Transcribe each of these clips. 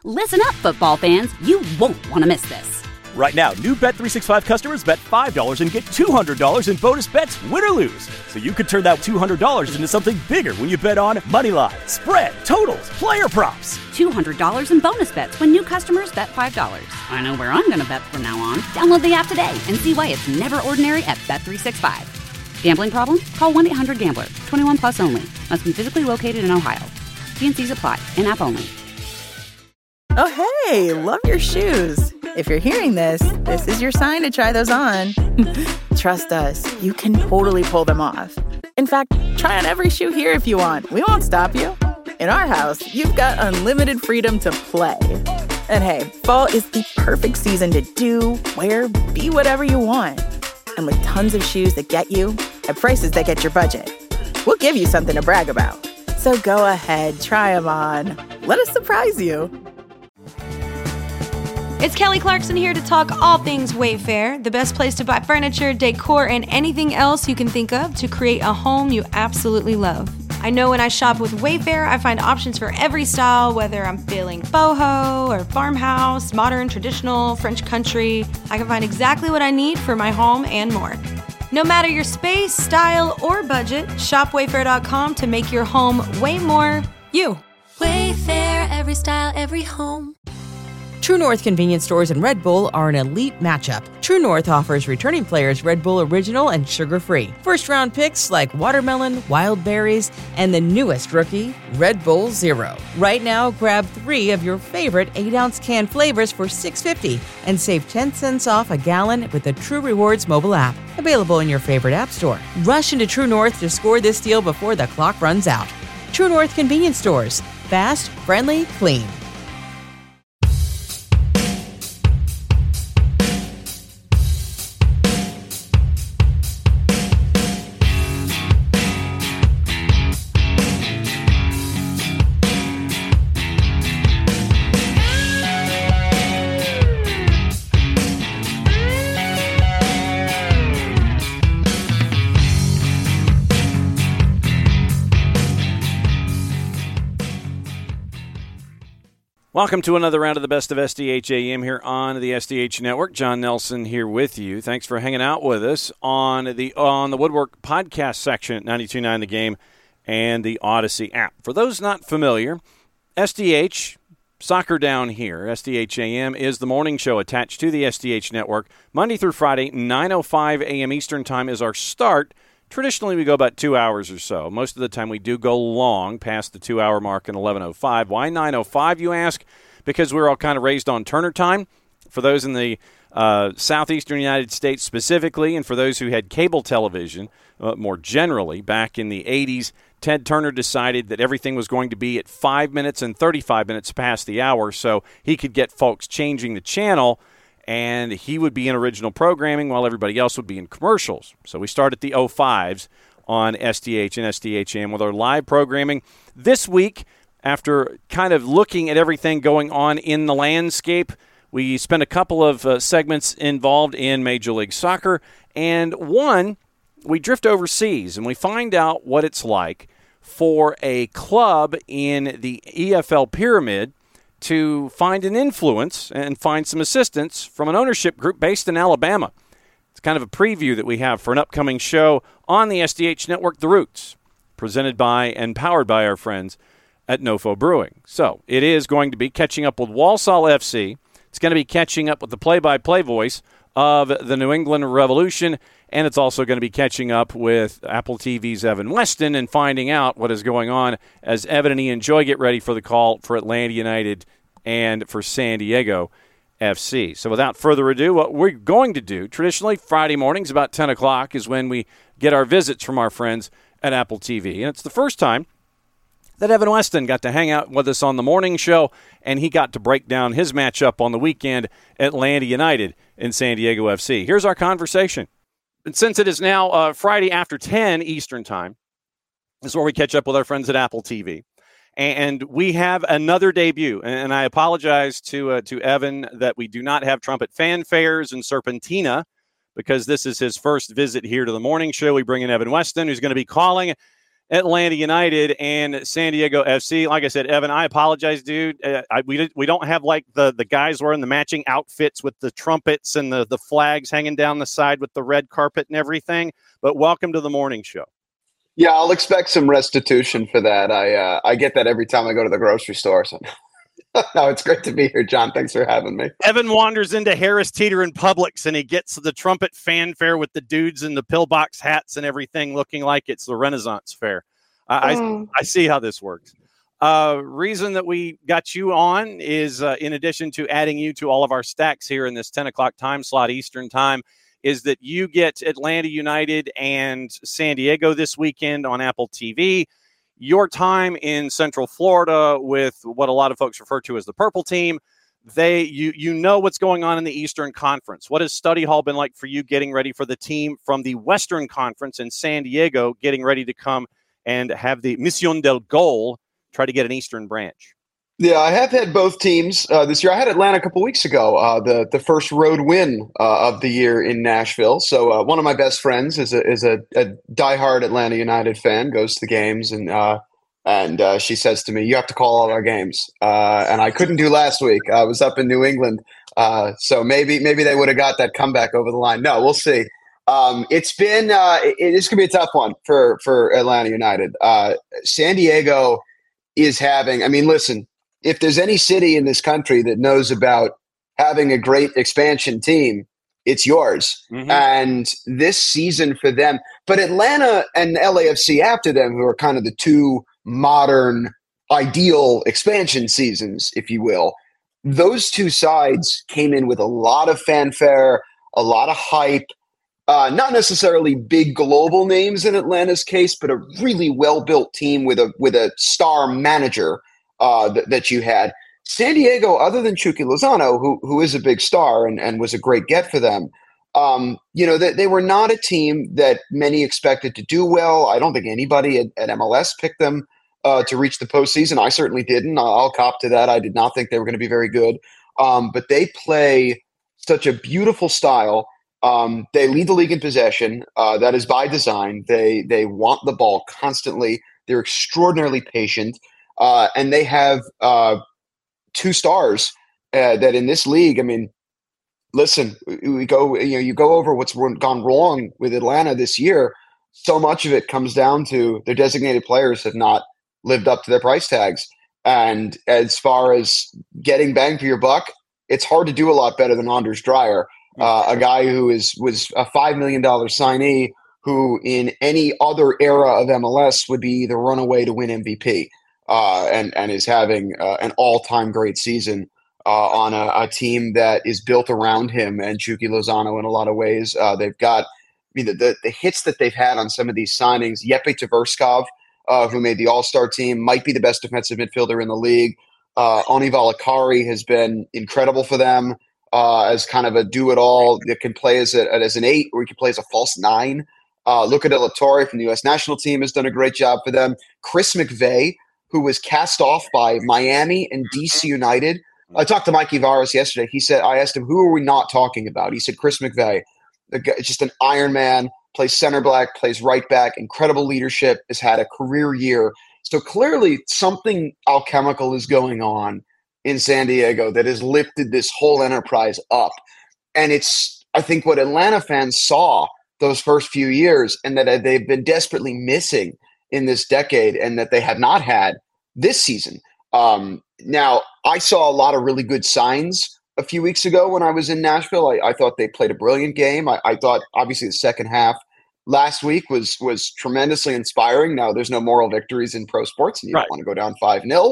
Listen up, football fans. You won't want to miss this. Right now, new Bet365 customers bet $5 and get $200 in bonus bets, win or lose. So you could turn that $200 into something bigger when you bet on money line, spread, totals, player props. $200 in bonus bets when new customers bet $5. I know where I'm going to bet from now on. Download the app today and see why it's never ordinary at Bet365. Gambling problem? Call 1-800-GAMBLER. 21 plus only. Must be physically located in Ohio. T&Cs apply. In-app only. Oh, hey, love your shoes. If you're hearing this, this is your sign to try those on. Trust us, you can totally pull them off. In fact, try on every shoe here if you want. We won't stop you. In our house, you've got unlimited freedom to play. And hey, fall is the perfect season to do, wear, be whatever you want. And with tons of shoes that get you at prices that get your budget, we'll give you something to brag about. So go ahead, try them on. Let us surprise you. It's Kelly Clarkson here to talk all things Wayfair, the best place to buy furniture, decor, and anything else you can think of to create a home you absolutely love. I know when I shop with Wayfair, I find options for every style, whether I'm feeling boho or farmhouse, modern, traditional, French country. I can find exactly what I need for my home and more. No matter your space, style, or budget, shop Wayfair.com to make your home way more you. Wayfair, every style, every home. True North convenience stores and Red Bull are an elite matchup. True North offers returning players Red Bull Original and sugar-free. First-round picks like watermelon, wild berries, and the newest rookie, Red Bull Zero. Right now, grab 3 of your favorite 8-ounce can flavors for $6.50 and save 10 cents off a gallon with the True Rewards mobile app. Available in your favorite app store. Rush into True North to score this deal before the clock runs out. True North convenience stores. Fast, friendly, clean. Welcome to another round of the Best of SDH AM here on the SDH Network. John Nelson here with you. Thanks for hanging out with us on the Woodwork podcast section at 92.9 The Game and the Odyssey app. For those not familiar, SDH, Soccer Down Here, SDH AM, is the morning show attached to the SDH Network. Monday through Friday, 9:05 a.m. Eastern Time is our start. Traditionally, we go about 2 hours or so. Most of the time, we do go long past the 2-hour mark in 11:05. Why 9:05, you ask? Because we're all kind of raised on Turner time. For those in the southeastern United States specifically, and for those who had cable television more generally, back in the 80s, Ted Turner decided that everything was going to be at 5 minutes and 35 minutes past the hour, so he could get folks changing the channel, and he would be in original programming while everybody else would be in commercials. So we start at the 05s on SDH and SDHM with our live programming. This week, after kind of looking at everything going on in the landscape, we spent a couple of segments involved in Major League Soccer, and one, we drift overseas, and we find out what it's like for a club in the EFL pyramid to find an influence and find some assistance from an ownership group based in Alabama. It's kind of a preview that we have for an upcoming show on the SDH Network, The Roots, presented by and powered by our friends at Nofo Brewing. So it is going to be catching up with Walsall FC. It's going to be catching up with the play-by-play voice of the New England Revolution, and it's also going to be catching up with Apple TV's Evan Weston and finding out what is going on as Evan and Ian Joy get ready for the call for Atlanta United and for San Diego FC. So without further ado, what we're going to do, traditionally Friday mornings about 10 o'clock is when we get our visits from our friends at Apple TV. And it's the first time that Evan Weston got to hang out with us on the morning show, and he got to break down his matchup on the weekend, Atlanta United and San Diego FC. Here's our conversation. And since it is now Friday after 10 Eastern Time, this is where we catch up with our friends at Apple TV. And we have another debut. And I apologize to Evan that we do not have trumpet fanfares and Serpentina, because this is his first visit here to the morning show. We bring in Evan Weston, who's going to be calling Atlanta United and San Diego FC. Like I said, Evan, I apologize, dude. We don't have like the guys wearing the matching outfits with the trumpets and the flags hanging down the side with the red carpet and everything. But welcome to the morning show. Yeah, I'll expect some restitution for that. I get that every time I go to the grocery store. So. No, it's great to be here, John. Thanks for having me. Evan wanders into Harris Teeter and Publix, and he gets the trumpet fanfare with the dudes in the pillbox hats and everything looking like it's the Renaissance fair. I see how this works. Reason that we got you on is, in addition to adding you to all of our stacks here in this 10 o'clock time slot Eastern time, is that you get Atlanta United and San Diego this weekend on Apple TV. Your time in Central Florida with what a lot of folks refer to as the Purple Team, you know what's going on in the Eastern Conference. What has study hall been like for you getting ready for the team from the Western Conference in San Diego, getting ready to come and have the Mission del Gol, try to get an Eastern branch? Yeah, I have had both teams this year. I had Atlanta a couple weeks ago, the first road win of the year in Nashville. So one of my best friends is a diehard Atlanta United fan, goes to the games, and she says to me, "You have to call all our games." And I couldn't do last week. I was up in New England, so maybe they would have got that comeback over the line. No, we'll see. It's been it's gonna be a tough one for Atlanta United. San Diego is having. I mean, listen. If there's any city in this country that knows about having a great expansion team, it's yours. Mm-hmm. And this season for them, but Atlanta and LAFC after them, who are kind of the two modern ideal expansion seasons, if you will, those two sides came in with a lot of fanfare, a lot of hype, not necessarily big global names in Atlanta's case, but a really well-built team with a star manager that you had. San Diego, other than Chucky Lozano, who is a big star and was a great get for them, they were not a team that many expected to do well. I don't think anybody at MLS picked them to reach the postseason. I certainly didn't. I'll cop to that. I did not think they were going to be very good. But they play such a beautiful style. They lead the league in possession. That is by design. They want the ball constantly. They're extraordinarily patient. And they have two stars that in this league, I mean, listen, you go over what's gone wrong with Atlanta this year. So much of it comes down to their designated players have not lived up to their price tags. And as far as getting bang for your buck, it's hard to do a lot better than Anders Dreyer, a guy who was a $5 million signee who in any other era of MLS would be the runaway to win MVP. And is having an all-time great season on a team that is built around him and Chucky Lozano in a lot of ways. They've got the hits that they've had on some of these signings. Jeppe Tverskov, who made the All-Star team, might be the best defensive midfielder in the league. Oni Valakari has been incredible for them as kind of a do-it-all that can play as an 8 or he can play as a false 9. Luca De La Torre from the U.S. national team has done a great job for them. Chris McVeigh, who was cast off by Miami and DC United. I talked to Mikey Varas yesterday. I asked him, who are we not talking about? He said, Chris McVeigh, just an Iron Man, plays center back, plays right back, incredible leadership, has had a career year. So clearly something alchemical is going on in San Diego that has lifted this whole enterprise up. And it's, I think, what Atlanta fans saw those first few years and that they've been desperately missing in this decade and that they have not had this season. Now, I saw a lot of really good signs a few weeks ago when I was in Nashville. I thought they played a brilliant game. I thought, obviously, the second half last week was tremendously inspiring. Now, there's no moral victories in pro sports, and you don't want to go down 5-0,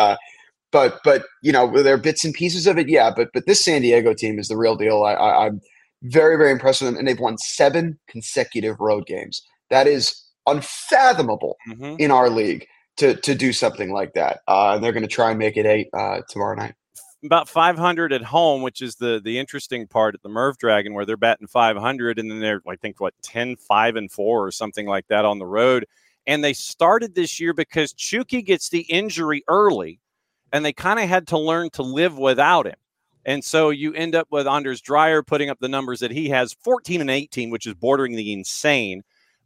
but there are bits and pieces of it, yeah. But this San Diego team is the real deal. I'm very, very impressed with them, and they've won 7 consecutive road games. That is unfathomable in our league to do something like that. They're going to try and make it 8 tomorrow night. About 500 at home, which is the interesting part at the Merv Dragon, where they're batting 500, and then they're 10-5-4 or something like that on the road. And they started this year because Chucky gets the injury early, and they kind of had to learn to live without him. And so you end up with Anders Dreyer putting up the numbers that he has, 14 and 18, which is bordering the insane.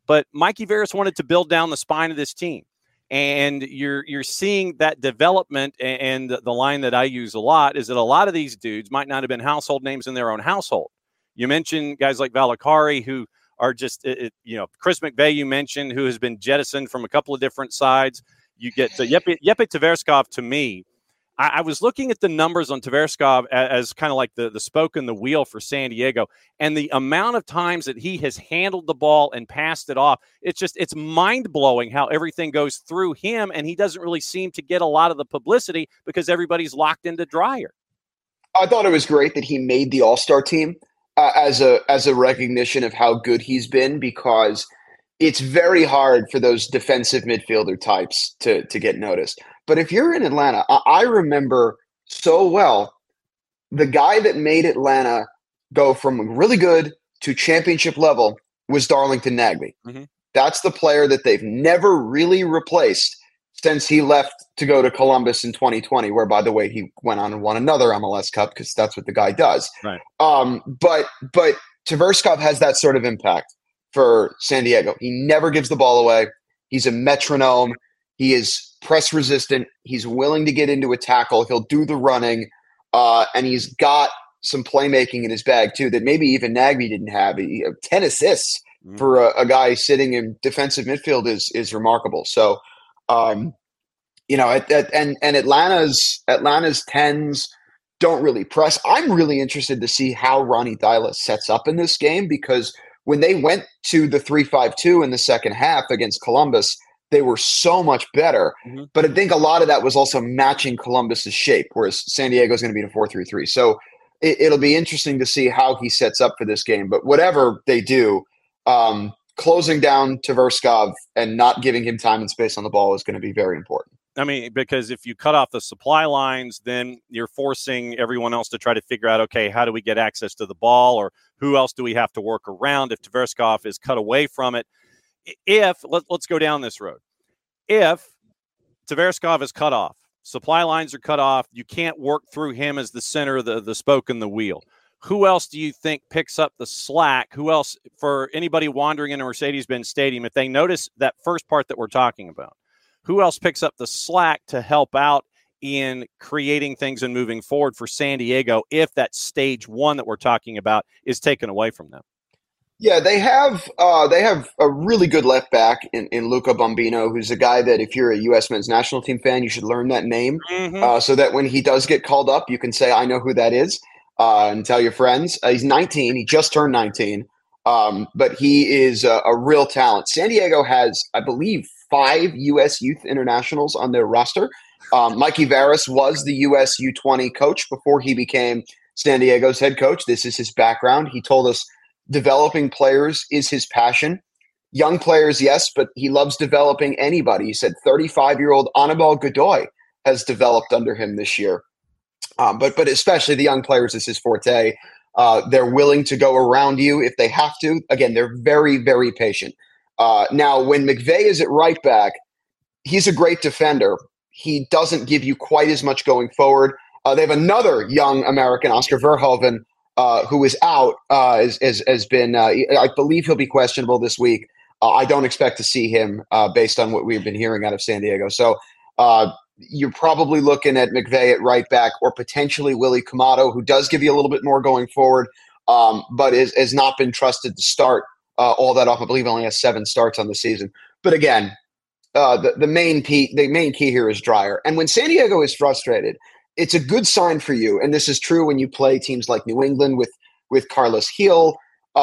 But Mikey Veras wanted to build down the spine of this team. And you're seeing that development, and the line that I use a lot is that a lot of these dudes might not have been household names in their own household. You mentioned guys like Valakari who are just, Chris McVeigh you mentioned, who has been jettisoned from a couple of different sides. You get Jeppe Tverskov. To me, I was looking at the numbers on Tverskov as kind of like the spoke in the wheel for San Diego, and the amount of times that he has handled the ball and passed it off, it's mind-blowing how everything goes through him, and he doesn't really seem to get a lot of the publicity because everybody's locked into Dreyer. I thought it was great that he made the All-Star team as a recognition of how good he's been, because it's very hard for those defensive midfielder types to get noticed. But if you're in Atlanta, I remember so well the guy that made Atlanta go from really good to championship level was Darlington Nagbe. Mm-hmm. That's the player that they've never really replaced since he left to go to Columbus in 2020, where, by the way, he went on and won another MLS Cup because that's what the guy does. Right. But Tverskov has that sort of impact for San Diego. He never gives the ball away. He's a metronome. He is press resistant. He's willing to get into a tackle. He'll do the running. And he's got some playmaking in his bag, too, that maybe even Nagbe didn't have. 10 assists for a guy sitting in defensive midfield is remarkable. So, and Atlanta's 10s don't really press. I'm really interested to see how Ronny Deila sets up in this game, because when they went to the 3-5-2 in the second half against Columbus, they were so much better. Mm-hmm. But I think a lot of that was also matching Columbus's shape, whereas San Diego is going to be in a 4-3-3. So it'll be interesting to see how he sets up for this game. But whatever they do, closing down Tverskov and not giving him time and space on the ball is going to be very important. I mean, because if you cut off the supply lines, then you're forcing everyone else to try to figure out, okay, how do we get access to the ball, or who else do we have to work around if Tverskov is cut away from it? Let's go down this road. If Tverskov is cut off, supply lines are cut off, you can't work through him as the center of the spoke in the wheel. Who else do you think picks up the slack? Who else, for anybody wandering into Mercedes-Benz Stadium, if they notice that first part that we're talking about, who else picks up the slack to help out in creating things and moving forward for San Diego if that stage one that we're talking about is taken away from them? Yeah, they have a really good left back in Luca Bombino, who's a guy that if you're a U.S. men's national team fan, you should learn that name, so that when he does get called up, you can say, I know who that is, and tell your friends. He's 19. He just turned 19, but he is a real talent. San Diego has, I believe, 5 U.S. youth internationals on their roster. Mikey Veras was the U.S. U20 coach before he became San Diego's head coach. This is his background. He told us developing players is his passion. Young players, yes, but he loves developing anybody. He said 35-year-old Anibal Godoy has developed under him this year. But especially the young players is his forte. They're willing to go around you if they have to. Again, they're very, very patient. Now, when McVeigh is at right back, he's a great defender. He doesn't give you quite as much going forward. They have another young American, Oscar Verhoeven, who is out, has been, I believe he'll be questionable this week. I don't expect to see him based on what we've been hearing out of San Diego. So you're probably looking at McVeigh at right back, or potentially Willie Camado, who does give you a little bit more going forward, but has not been trusted to start all that often. I believe only has 7 starts on the season. But again, the main key here is Dreyer. And when San Diego is frustrated, it's a good sign for you. And this is true when you play teams like New England with Carlos Gil.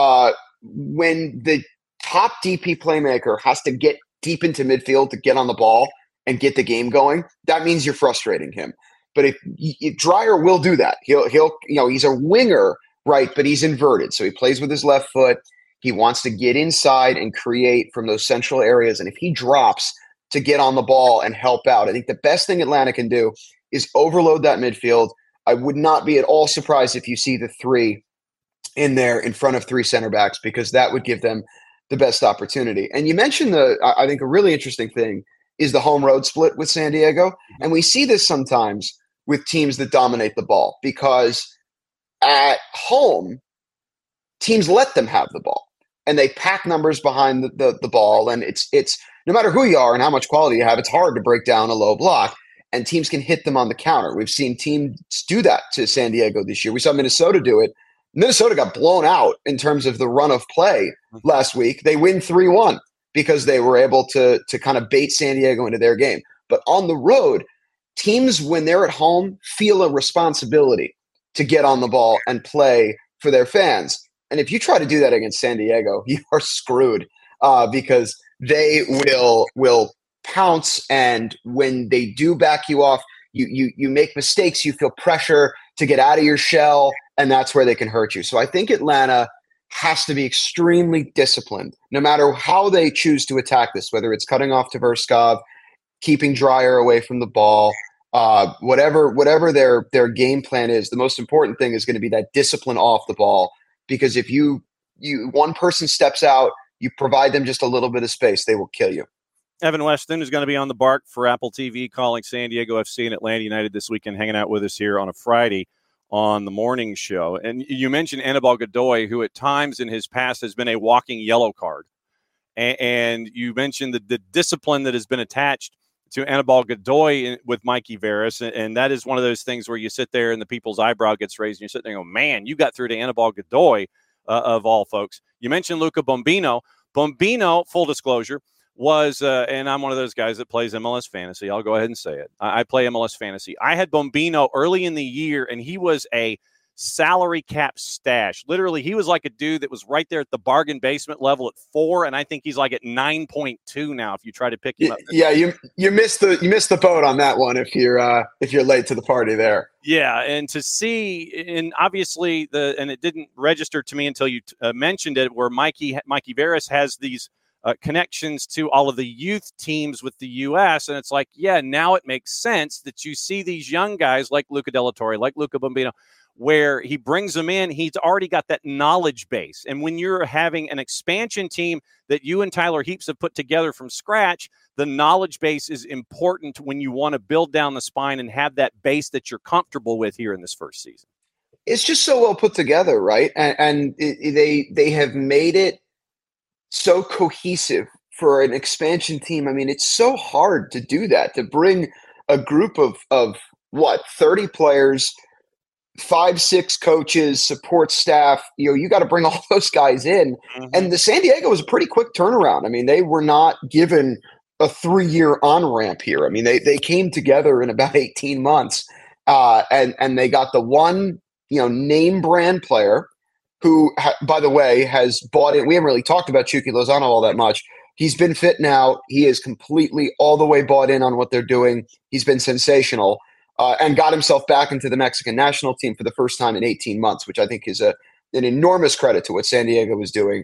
When the top DP playmaker has to get deep into midfield to get on the ball and get the game going, that means you're frustrating him. But if Dreyer will do that, he'll he's a winger, right? But he's inverted, so he plays with his left foot. He wants to get inside and create from those central areas. And if he drops to get on the ball and help out, I think the best thing Atlanta can do is overload that midfield. I would not be at all surprised if you see the 3 in there in front of 3 center backs, because that would give them the best opportunity. And you mentioned I think a really interesting thing is the home road split with San Diego. And we see this sometimes with teams that dominate the ball, because at home, teams let them have the ball. and they pack numbers behind the ball. And it's no matter who you are and how much quality you have, it's hard to break down a low block, and teams can hit them on the counter. We've seen teams do that to San Diego this year. We saw Minnesota do it. Minnesota got blown out in terms of the run of play last week. They win 3-1 because they were able to kind of bait San Diego into their game. But on the road, teams, when they're at home, feel a responsibility to get on the ball and play for their fans. And if you try to do that against San Diego, you are screwed because they will pounce. And when they do back you off, you make mistakes, you feel pressure to get out of your shell, and that's where they can hurt you. So I think Atlanta has to be extremely disciplined, no matter how they choose to attack this, whether it's cutting off Tverskov, keeping Dreyer away from the ball, whatever their game plan is. The most important thing is going to be that discipline off the ball, because if you one person steps out, you provide them just a little bit of space, they will kill you. Evan Weston is going to be on the bark for Apple TV, calling San Diego FC and Atlanta United this weekend, hanging out with us here on a Friday on the morning show. And you mentioned Anibal Godoy, who at times in his past has been a walking yellow card. And you mentioned the discipline that has been attached to Anibal Godoy with Mikey Veras. And that is one of those things where you sit there and the people's eyebrow gets raised and you sit there and go, man, you got through to Anibal Godoy of all folks. You mentioned Luca Bombino. Bombino, full disclosure, was, and I'm one of those guys that plays MLS Fantasy. I'll go ahead and say it. I play MLS Fantasy. I had Bombino early in the year, and he was a salary cap stash. Literally, he was like a dude that was right there at the bargain basement level at 4, and I think he's like at 9.2 now if you try to pick him up. Yeah, you missed the boat on that one if you're late to the party there. Yeah, and to see, and obviously and it didn't register to me until you mentioned it, where Mikey Veras has these connections to all of the youth teams with the U.S. And it's like, yeah, now it makes sense that you see these young guys like Luca De La Torre, like Luca Bombino, where he brings them in. He's already got that knowledge base. And when you're having an expansion team that you and Tyler Heaps have put together from scratch, the knowledge base is important when you want to build down the spine and have that base that you're comfortable with here in this first season. It's just so well put together, right? And they have made it so cohesive for an expansion team. I mean, it's so hard to do that, to bring a group of 30 players, 5-6 coaches, support staff. You got to bring all those guys in. Mm-hmm. And the San Diego was a pretty quick turnaround. I mean, they were not given a 3-year on-ramp here. I mean, they came together in about 18 months, and they got the one, name brand player who, by the way, has bought in. We haven't really talked about Chucky Lozano all that much. He's been fit now. He is completely all the way bought in on what they're doing. He's been sensational, and got himself back into the Mexican national team for the first time in 18 months, which I think is an enormous credit to what San Diego was doing.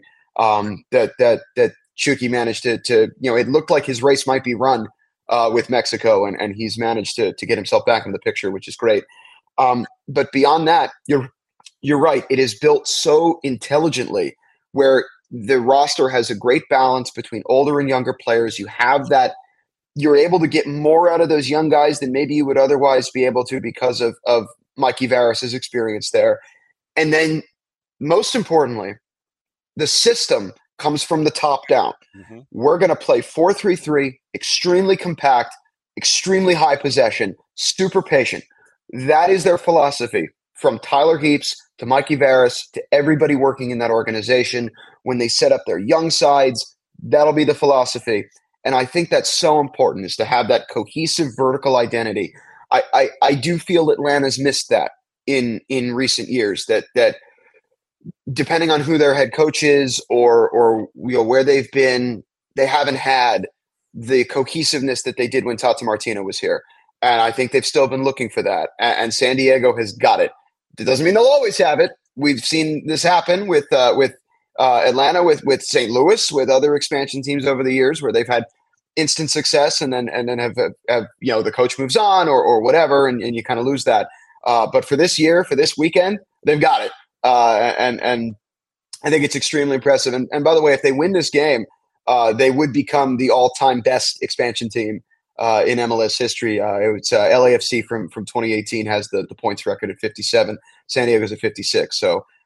That Chucky managed to it looked like his race might be run with Mexico, and he's managed to get himself back in the picture, which is great. But beyond that, you're right. It is built so intelligently where the roster has a great balance between older and younger players. You have that. You're able to get more out of those young guys than maybe you would otherwise be able to because of Mikey Veras' experience there. And then most importantly, the system comes from the top down. Mm-hmm. We're going to play 4-3-3, extremely compact, extremely high possession, super patient. That is their philosophy, from Tyler Heaps to Mikey Veras to everybody working in that organization. When they set up their young sides, that'll be the philosophy. And I think that's so important, is to have that cohesive vertical identity. I do feel Atlanta's missed that in recent years, that depending on who their head coach is or where they've been, they haven't had the cohesiveness that they did when Tata Martino was here. And I think they've still been looking for that. And San Diego has got it. It doesn't mean they'll always have it. We've seen this happen with Atlanta, with St. Louis, with other expansion teams over the years, where they've had instant success and then have the coach moves on or whatever, and you kind of lose that. But for this year, for this weekend, they've got it. And I think it's extremely impressive. And by the way, if they win this game, they would become the all-time best expansion team in MLS history. It's LAFC from 2018 has the points record at 57. San Diego's at 56. So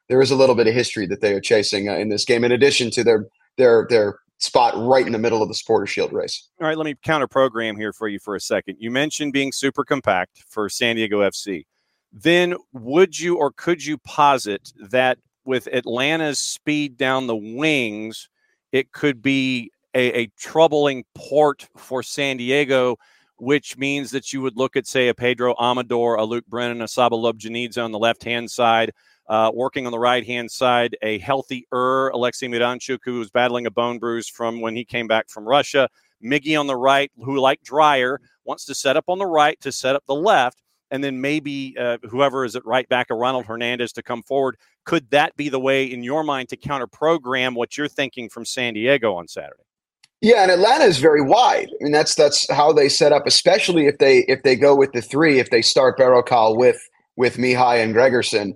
there is a little bit of history that they are chasing in this game, in addition to their spot right in the middle of the Supporter Shield race. All right, let me counter program here for you for a second. You mentioned being super compact for San Diego FC. Then would you or could you posit that with Atlanta's speed down the wings, it could be a troubling port for San Diego, which means that you would look at, say, a Pedro Amador, a Luke Brennan, a Saba Lobjanidze on the left-hand side, working on the right-hand side, a healthier Alexei Miranchuk, who was battling a bone bruise from when he came back from Russia, Miggy on the right, who, like Dreyer, wants to set up on the right to set up the left, and then maybe whoever is at right back, a Ronald Hernandez, to come forward. Could that be the way, in your mind, to counter-program what you're thinking from San Diego on Saturday? Yeah, and Atlanta is very wide. I mean, that's how they set up, especially if they go with the three. If they start Berrocal with Mihai and Gregerson,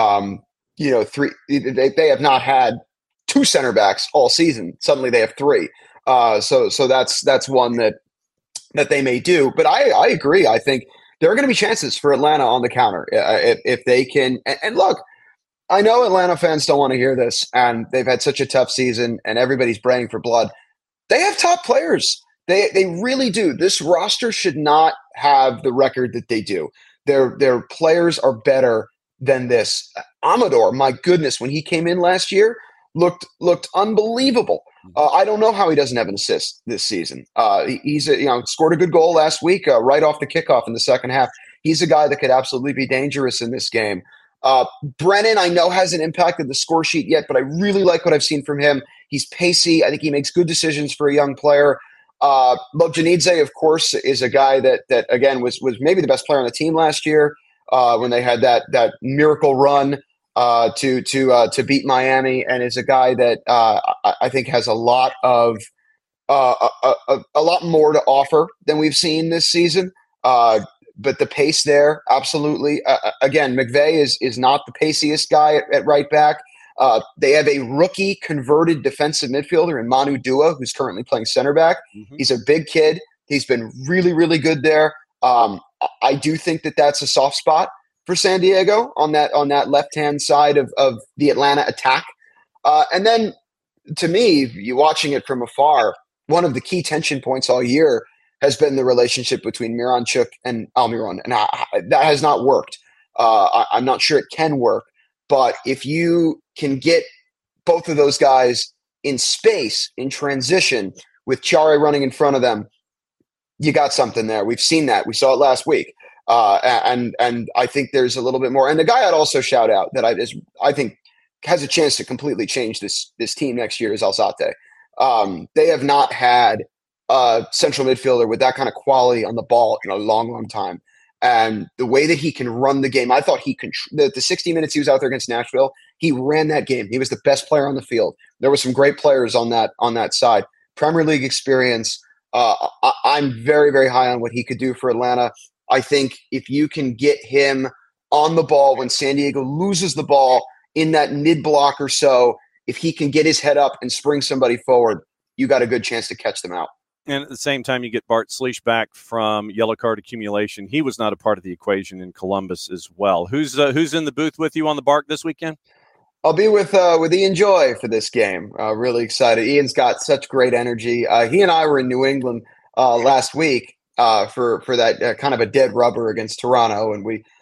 they have not had two center backs all season. Suddenly they have three. So that's one that they may do. But I agree. I think there are going to be chances for Atlanta on the counter if they can. And look, I know Atlanta fans don't want to hear this, and they've had such a tough season, and everybody's praying for blood. They have top players. They really do. This roster should not have the record that they do. Their players are better than this. Amador, my goodness, when he came in last year, looked unbelievable. I don't know how he doesn't have an assist this season. He's scored a good goal last week right off the kickoff in the second half. He's a guy that could absolutely be dangerous in this game. Brennan, I know, hasn't impacted the score sheet yet, but I really like what I've seen from him. He's pacey. I think he makes good decisions for a young player. Lobjanidze, of course, is a guy that again was maybe the best player on the team last year when they had that miracle run to beat Miami, and is a guy that I think has a lot more to offer than we've seen this season. But the pace there, absolutely. Again, McVay is not the paciest guy at right back. They have a rookie converted defensive midfielder in Manu Dua, who's currently playing center back. Mm-hmm. He's a big kid. He's been really, really good there. I do think that's a soft spot for San Diego on that left-hand side of the Atlanta attack. And then, to me, you watching it from afar, one of the key tension points all year has been the relationship between Miranchuk and Almiron, and that has not worked. I'm not sure it can work, but if you can get both of those guys in space, in transition, with Chare running in front of them, you got something there. We've seen that. We saw it last week. And I think there's a little bit more. And the guy I'd also shout out that I think has a chance to completely change this team next year is Alzate. They have not had a central midfielder with that kind of quality on the ball in a long, long time. And the way that he can run the game, I thought the 60 minutes he was out there against Nashville, he ran that game. He was the best player on the field. There were some great players on that side. Premier League experience. I'm very, very high on what he could do for Atlanta. I think if you can get him on the ball when San Diego loses the ball in that mid-block or so, if he can get his head up and spring somebody forward, you got a good chance to catch them out. And at the same time, you get Bart Sliech back from yellow card accumulation. He was not a part of the equation in Columbus as well. Who's in the booth with you on the Bark this weekend? I'll be with Ian Joy for this game. Really excited. Ian's got such great energy. He and I were in New England last week for that kind of a dead rubber against Toronto, and we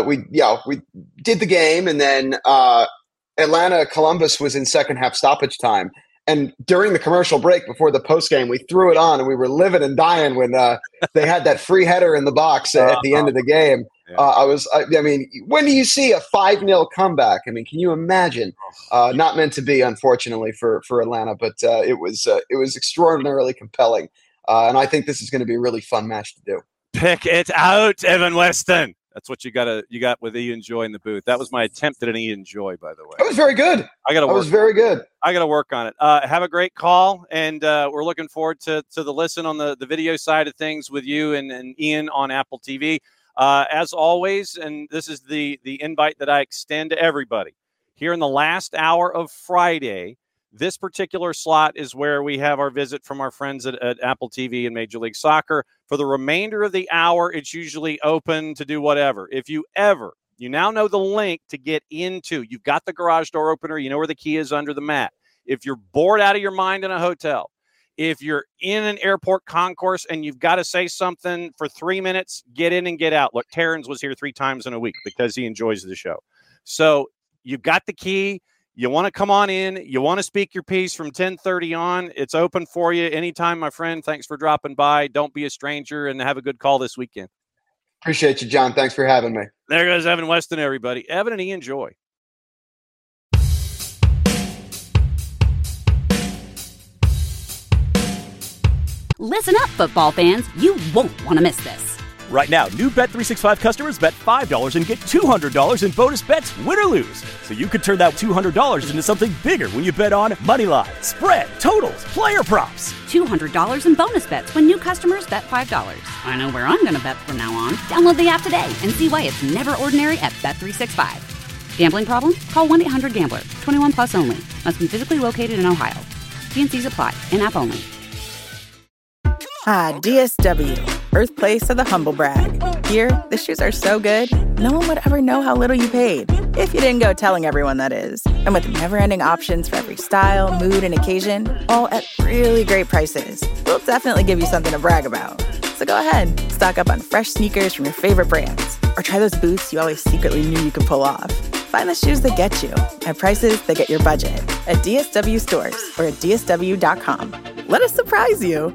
did the game, and then Atlanta Columbus was in second half stoppage time. And during the commercial break before the post game, we threw it on, and we were living and dying when they had that free header in the box at the end of the game. Yeah. When do you see a 5-0 comeback? I mean, can you imagine? Not meant to be, unfortunately, for Atlanta, but it was extraordinarily compelling. And I think this is going to be a really fun match to do. Pick it out, Evan Weston. That's what you got with Ian Joy in the booth. That was my attempt at an Ian Joy, by the way. That was very good. That was very good. I got to work on it. Have a great call, and we're looking forward to the listen on the video side of things with you and Ian on Apple TV. As always, and this is the invite that I extend to everybody. Here in the last hour of Friday, this particular slot is where we have our visit from our friends at Apple TV and Major League Soccer. For the remainder of the hour, it's usually open to do whatever. If you ever You now know the link to get into. You've got the garage door opener. You know where the key is under the mat. If you're bored out of your mind in a hotel, if you're in an airport concourse and you've got to say something for 3 minutes, get in and get out. Look, Terrence was here 3 times in a week because he enjoys the show. So you've got the key. You want to come on in. You want to speak your piece from 10:30 on. It's open for you anytime, my friend. Thanks for dropping by. Don't be a stranger, and have a good call this weekend. Appreciate you, John. Thanks for having me. There goes Evan Weston, everybody. Evan and Ian Joy. Listen up, football fans. You won't want to miss this. Right now, new Bet365 customers bet $5 and get $200 in bonus bets, win or lose. So you could turn that $200 into something bigger when you bet on moneyline, spread, totals, player props. $200 in bonus bets when new customers bet $5. I know where I'm going to bet from now on. Download the app today and see why it's never ordinary at Bet365. Gambling problem? Call 1-800-GAMBLER. 21 plus only. Must be physically located in Ohio. T&Cs apply. In-app only. Ah, DSW, birthplace of the humble brag. Here, the shoes are so good, no one would ever know how little you paid. If you didn't go telling everyone, that is. And with never-ending options for every style, mood, and occasion, all at really great prices, we'll definitely give you something to brag about. So go ahead, stock up on fresh sneakers from your favorite brands, or try those boots you always secretly knew you could pull off. Find the shoes that get you at prices that get your budget at DSW stores or at DSW.com. Let us surprise you.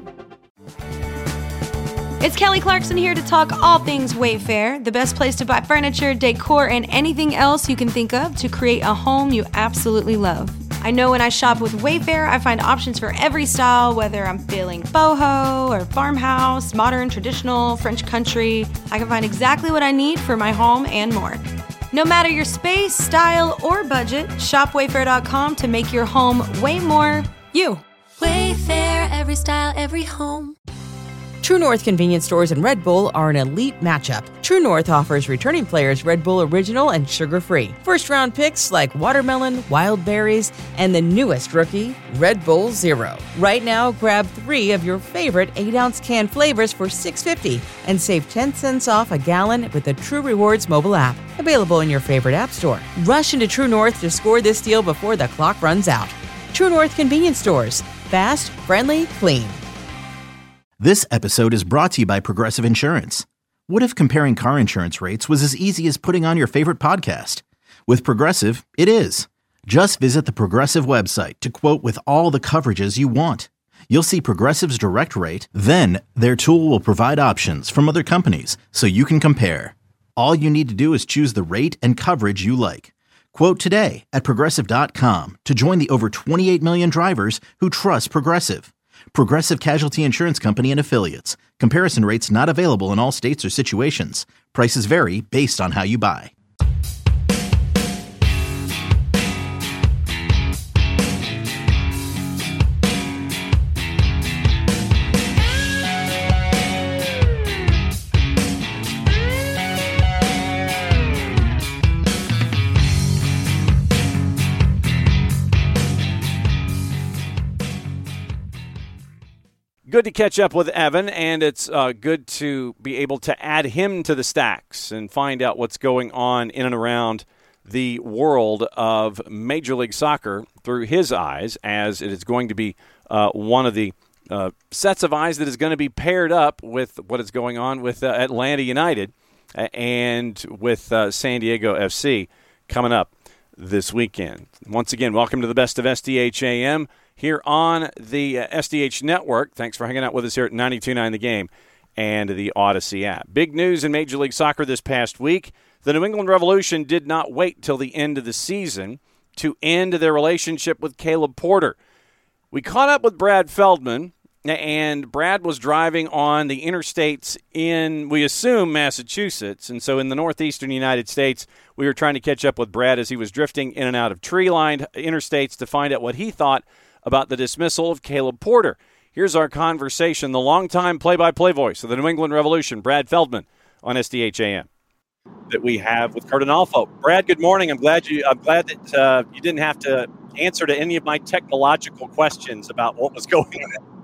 It's Kelly Clarkson here to talk all things Wayfair, the best place to buy furniture, decor, and anything else you can think of to create a home you absolutely love. I know when I shop with Wayfair, I find options for every style, whether I'm feeling boho or farmhouse, modern, traditional, French country. I can find exactly what I need for my home and more. No matter your space, style, or budget, shop Wayfair.com to make your home way more you. Wayfair, every style, every home. True North convenience stores and Red Bull are an elite matchup. True North offers returning players Red Bull Original and sugar-free. First-round picks like watermelon, wild berries, and the newest rookie, Red Bull Zero. Right now, grab 3 of your favorite 8-ounce can flavors for $6.50 and save 10 cents off a gallon with the True Rewards mobile app. Available in your favorite app store. Rush into True North to score this deal before the clock runs out. True North convenience stores. Fast, friendly, clean. This episode is brought to you by Progressive Insurance. What if comparing car insurance rates was as easy as putting on your favorite podcast? With Progressive, it is. Just visit the Progressive website to quote with all the coverages you want. You'll see Progressive's direct rate, then their tool will provide options from other companies so you can compare. All you need to do is choose the rate and coverage you like. Quote today at Progressive.com to join the over 28 million drivers who trust Progressive. Progressive Casualty Insurance Company and Affiliates. Comparison rates not available in all states or situations. Prices vary based on how you buy. Good to catch up with Evan, and it's good to be able to add him to the stacks and find out what's going on in and around the world of Major League Soccer through his eyes, as it is going to be one of the sets of eyes that is going to be paired up with what is going on with Atlanta United and with San Diego FC coming up this weekend. Once again, welcome to the best of SDHAM here on the SDH Network. Thanks for hanging out with us here at 92.9 The Game and the Odyssey app. Big news in Major League Soccer this past week. The New England Revolution did not wait till the end of the season to end their relationship with Caleb Porter. We caught up with Brad Feldman, and Brad was driving on the interstates in, we assume, Massachusetts. And so in the northeastern United States, we were trying to catch up with Brad as he was drifting in and out of tree-lined interstates to find out what he thought about the dismissal of Caleb Porter. Here's our conversation, the longtime play-by-play voice of the New England Revolution, Brad Feldman, on SDHAM, that we have with Curt Onalfo. Brad, good morning. I'm glad that you didn't have to answer to any of my technological questions about what was going on.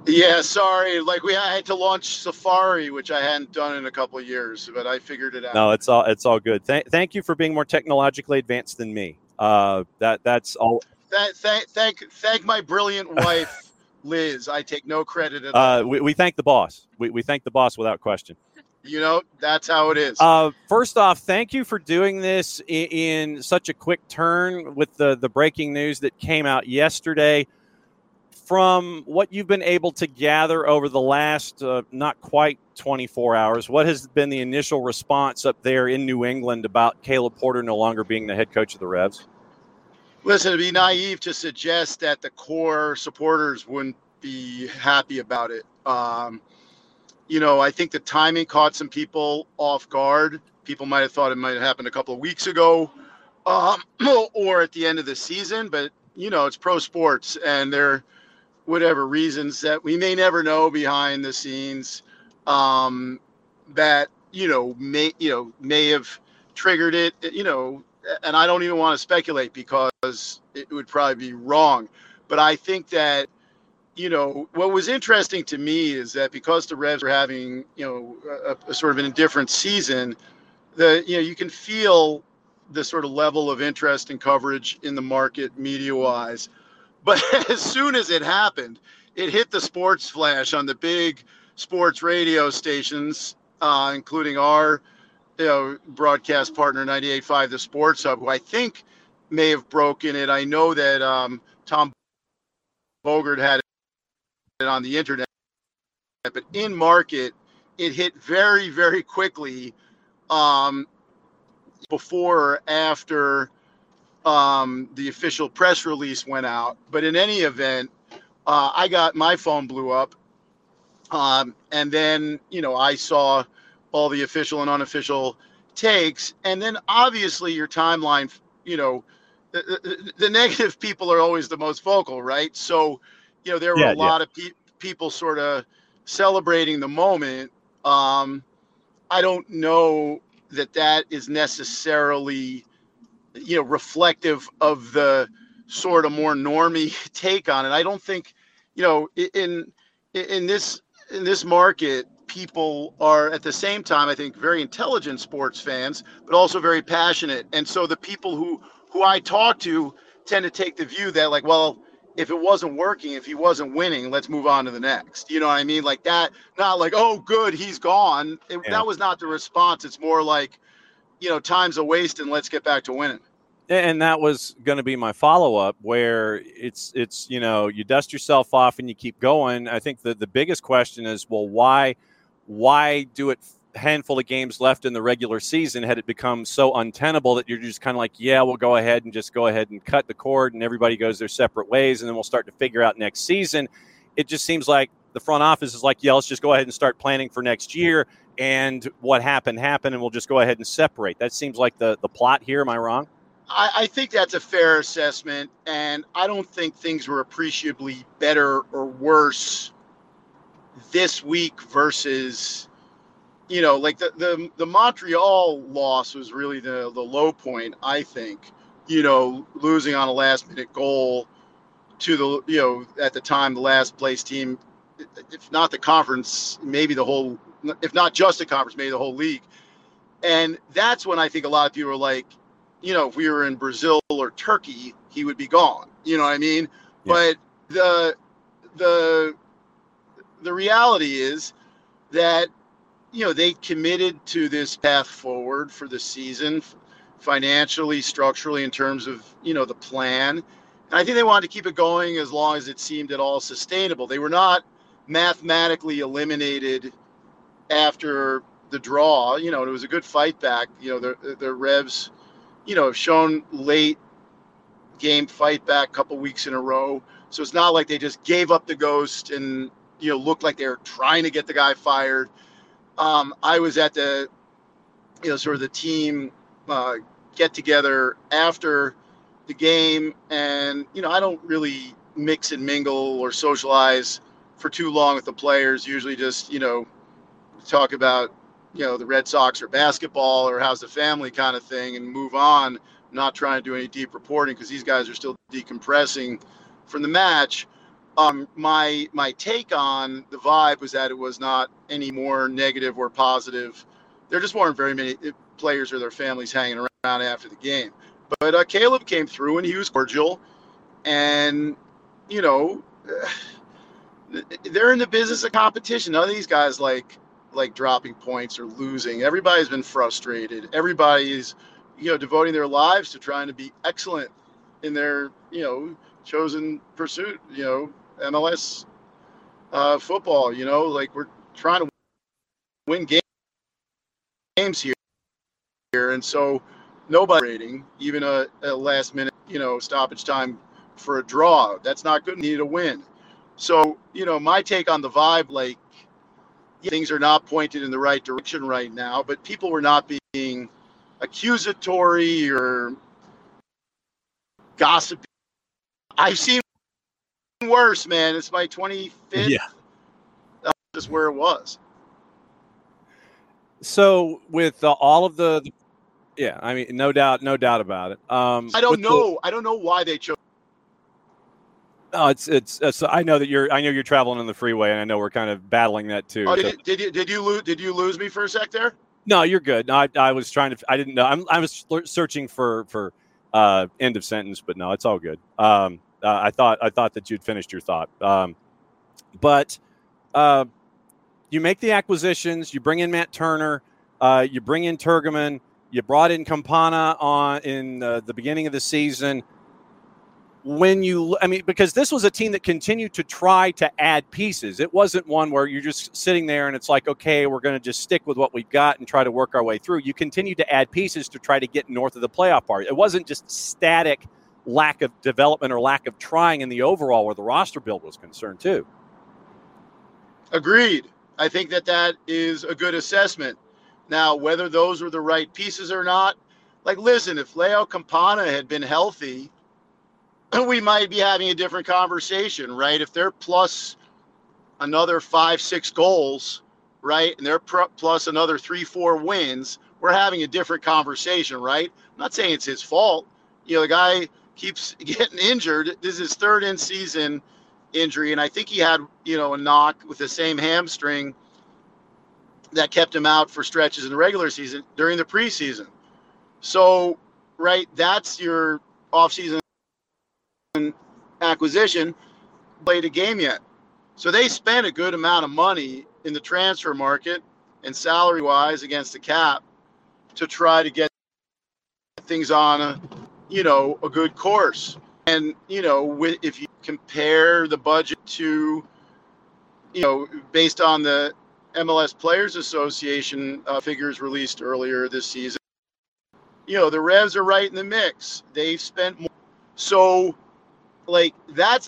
Yeah, sorry. I had to launch Safari, which I hadn't done in a couple of years, but I figured it out. No, it's all good. Thank you for being more technologically advanced than me. That's all. Thank my brilliant wife, Liz. I take no credit at all. We thank the boss. We thank the boss without question. That's how it is. First off, thank you for doing this in such a quick turn with the breaking news that came out yesterday. From what you've been able to gather over the last not quite 24 hours, what has been the initial response up there in New England about Caleb Porter no longer being the head coach of the Revs? Listen, it'd be naive to suggest that the core supporters wouldn't be happy about it. I think the timing caught some people off guard. People might have thought it might have happened a couple of weeks ago or at the end of the season, but, it's pro sports, and there whatever reasons that we may never know behind the scenes that may have triggered it, and I don't even want to speculate because it would probably be wrong. But I think that what was interesting to me is that because the Revs were having a sort of an indifferent season, you can feel the sort of level of interest and coverage in the market media wise. But as soon as it happened, it hit the sports flash on the big sports radio stations, including our broadcast partner, 98.5 The Sports Hub, who I think may have broken it. I know that Tom Bogert had it on the internet, but in market, it hit very, very quickly before or after the official press release went out. But in any event, my phone blew up. And then, I saw all the official and unofficial takes. And then obviously your timeline, the negative people are always the most vocal, right? So, there were a lot of people sort of celebrating the moment. I don't know that is necessarily reflective of the sort of more normie take on it. I don't think, in this market, people are at the same time, I think, very intelligent sports fans, but also very passionate. And so the people who I talk to tend to take the view that, like, well, if it wasn't working, if he wasn't winning, let's move on to the next. You know what I mean? Like that, not like, oh, good, he's gone. That was not the response. It's more like, time's a waste and let's get back to winning. And that was going to be my follow-up, where it's you dust yourself off and you keep going. I think the biggest question is, well, why do it handful of games left in the regular season had it become so untenable that you're just kind of like, yeah, we'll go ahead and cut the cord and everybody goes their separate ways, and then we'll start to figure out next season. It just seems like the front office is like, yeah, let's just go ahead and start planning for next year, and what happened, and we'll just go ahead and separate. That seems like the plot here. Am I wrong? I think that's a fair assessment, and I don't think things were appreciably better or worse this week versus, like the Montreal loss was really the low point, I think, losing on a last minute goal to the, at the time, the last place team, if not the conference, maybe the whole, if not just the conference, maybe the whole league. And that's when I think a lot of people are like, if we were in Brazil or Turkey, he would be gone. You know what I mean? Yeah. But the reality is that, they committed to this path forward for the season, financially, structurally, in terms of, the plan. And I think they wanted to keep it going as long as it seemed at all sustainable. They were not mathematically eliminated after the draw. It was a good fight back. The Revs, shown late game fight back a couple weeks in a row. So it's not like they just gave up the ghost and, looked like they were trying to get the guy fired. I was at the, sort of the team get together after the game, and, I don't really mix and mingle or socialize for too long with the players. Usually just, talk about, the Red Sox or basketball or how's the family kind of thing and move on, not trying to do any deep reporting because these guys are still decompressing from the match. My take on the vibe was that it was not any more negative or positive. There just weren't very many players or their families hanging around after the game. But Caleb came through and he was cordial. And, they're in the business of competition. None of these guys like dropping points or losing. Everybody's been frustrated. Everybody's, devoting their lives to trying to be excellent in their, chosen pursuit, MLS football, we're trying to win games here. And so nobody rating, even a last minute, stoppage time for a draw. That's not good. Need a win. So, my take on the vibe, things are not pointed in the right direction right now, but people were not being accusatory or gossipy. I've seen worse, man. It's my 25th. Yeah. That's just where it was. So with all of the no doubt about it. I don't know why they chose. No, it's. I know you're traveling on the freeway, and I know we're kind of battling that too. Oh, did you lose me for a sec there? No, you're good. No, I was trying to. I didn't know. I was searching for end of sentence, but no, it's all good. I thought that you'd finished your thought. But you make the acquisitions. You bring in Matt Turner. You bring in Turgeman. You brought in Campana in the beginning of the season. Because this was a team that continued to try to add pieces. It wasn't one where you're just sitting there and it's like, okay, we're going to just stick with what we've got and try to work our way through. You continued to add pieces to try to get north of the playoff part. It wasn't just static lack of development or lack of trying in the overall where the roster build was concerned too. Agreed. I think that is a good assessment. Now, whether those were the right pieces or not, listen, if Leo Campana had been healthy, we might be having a different conversation, right? If they're plus another 5-6 goals, right, and they're plus another 3-4 wins, we're having a different conversation, right? I'm not saying it's his fault. The guy keeps getting injured. This is his third in-season injury, and I think he had, a knock with the same hamstring that kept him out for stretches in the regular season during the preseason. So, right, that's your offseason acquisition. Played a game yet. So they spent a good amount of money in the transfer market and salary-wise against the cap to try to get things on a good course. And, if you compare the budget to, based on the MLS Players Association figures released earlier this season, the Revs are right in the mix. They've spent more. So, that's,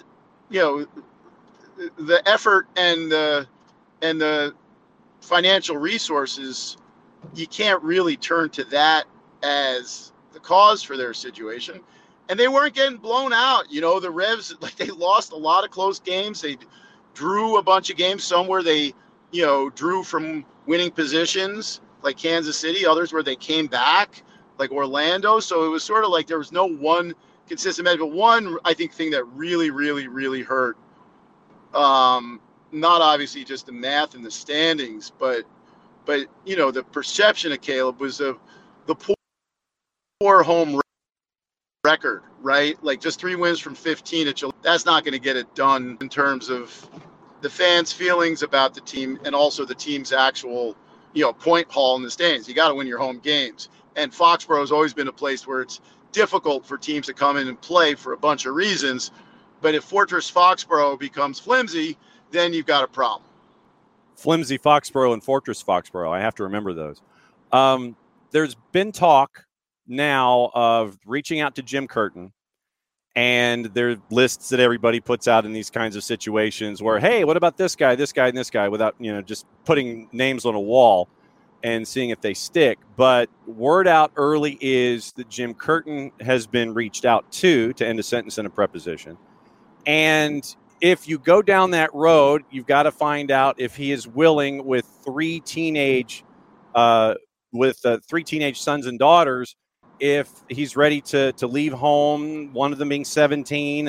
the effort and the financial resources, you can't really turn to that as the cause for their situation. And they weren't getting blown out. The Revs, they lost a lot of close games. They drew a bunch of games, some where they, drew from winning positions, like Kansas City, others where they came back, like Orlando. So it was sort of like there was no one consistent method. But one, I think, thing that really, really, really hurt, not obviously just the math and the standings, but the perception of Caleb was of the poor home record, right? Just 3 wins from 15 at July. That's not going to get it done in terms of the fans' feelings about the team and also the team's actual, point haul in the stands. You got to win your home games. And Foxborough has always been a place where it's difficult for teams to come in and play for a bunch of reasons. But if Fortress Foxborough becomes flimsy, then you've got a problem. Flimsy Foxborough and Fortress Foxborough. I have to remember those. There's been talk now of reaching out to Jim Curtin, and there are lists that everybody puts out in these kinds of situations where, hey, what about this guy, and this guy, without, just putting names on a wall and seeing if they stick. But word out early is that Jim Curtin has been reached out to end a sentence in a preposition. And if you go down that road, you've got to find out if he is willing with three teenage sons and daughters, if he's ready to leave home, one of them being 17, and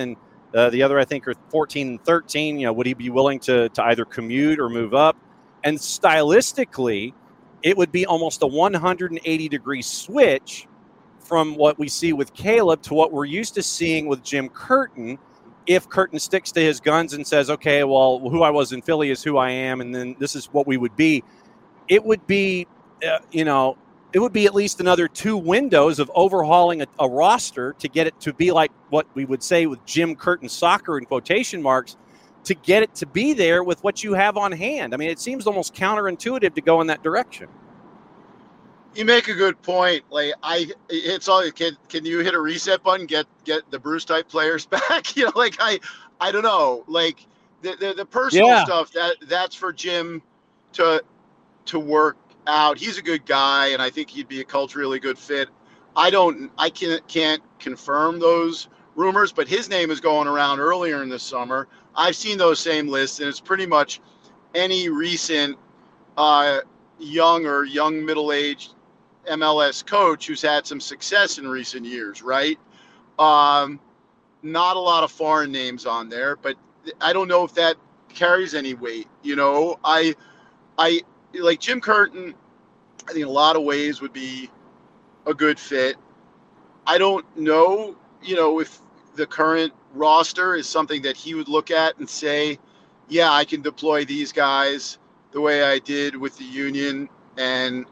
The other, I think, are 14 and 13. Would he be willing to either commute or move up? And stylistically, it would be almost a 180-degree switch from what we see with Caleb to what we're used to seeing with Jim Curtin. If Curtin sticks to his guns and says, okay, well, who I was in Philly is who I am, and then this is what we would be, it would be, it would be at least another 2 windows of overhauling a roster to get it to be like what we would say with Jim Curtin soccer in quotation marks, to get it to be there with what you have on hand. I mean, it seems almost counterintuitive to go in that direction. You make a good point. Like it's all. Can you hit a reset button? Get the Bruce type players back? I don't know. Like the personal stuff that's for Jim to work out. He's a good guy, and I think he'd be a culturally good fit. I can't confirm those rumors, but his name is going around earlier in the summer. I've seen those same lists, and it's pretty much any recent young middle-aged MLS coach who's had some success in recent years, right? Not a lot of foreign names on there, but I don't know if that carries any weight. I like Jim Curtin, I think in a lot of ways would be a good fit. I don't know, if the current roster is something that he would look at and say, yeah, I can deploy these guys the way I did with the Union and,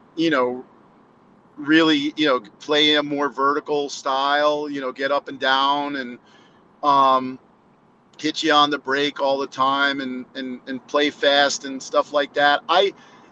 really, play a more vertical style, get up and down and hit you on the break all the time and play fast and stuff like that. I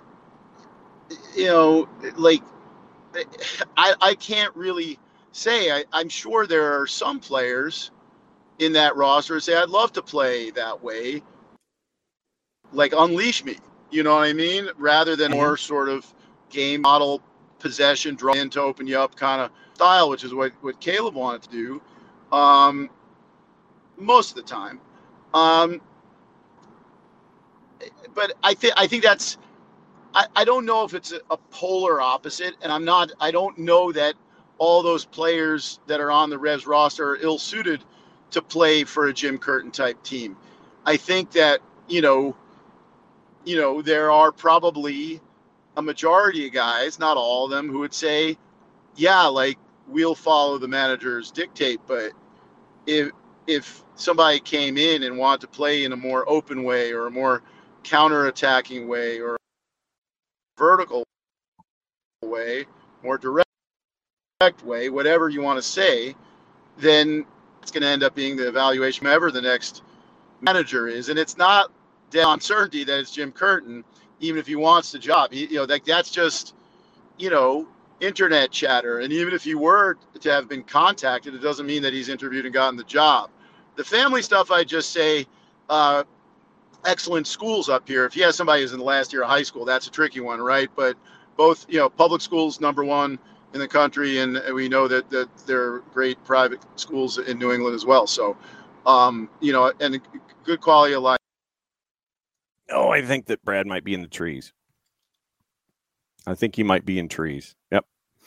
can't really say. I'm sure there are some players in that roster who say, I'd love to play that way. Like, unleash me, you know what I mean? Rather than more sort of game model possession, draw in to open you up kind of style, which is what Caleb wanted to do most of the time. But I think that's, I don't know if it's a polar opposite, and I don't know that all those players that are on the Revs roster are ill-suited to play for a Jim Curtin type team. I think that, there are probably a majority of guys, not all of them, who would say, yeah, like, we'll follow the manager's dictate. But if somebody came in and wanted to play in a more open way or a more counter-attacking way or a vertical way, more direct way, whatever you want to say, then it's going to end up being the evaluation whoever the next manager is. And it's not the uncertainty that it's Jim Curtin, even if he wants the job. That's just, internet chatter. And even if he were to have been contacted, it doesn't mean that he's interviewed and gotten the job. The family stuff, I just say, excellent schools up here. If you have somebody who's in the last year of high school, that's a tricky one, right? But both, public schools, number one in the country, and we know that there are great private schools in New England as well. So, and a good quality of life. Oh, I think that Brad might be in the trees. I think he might be in trees. Yep.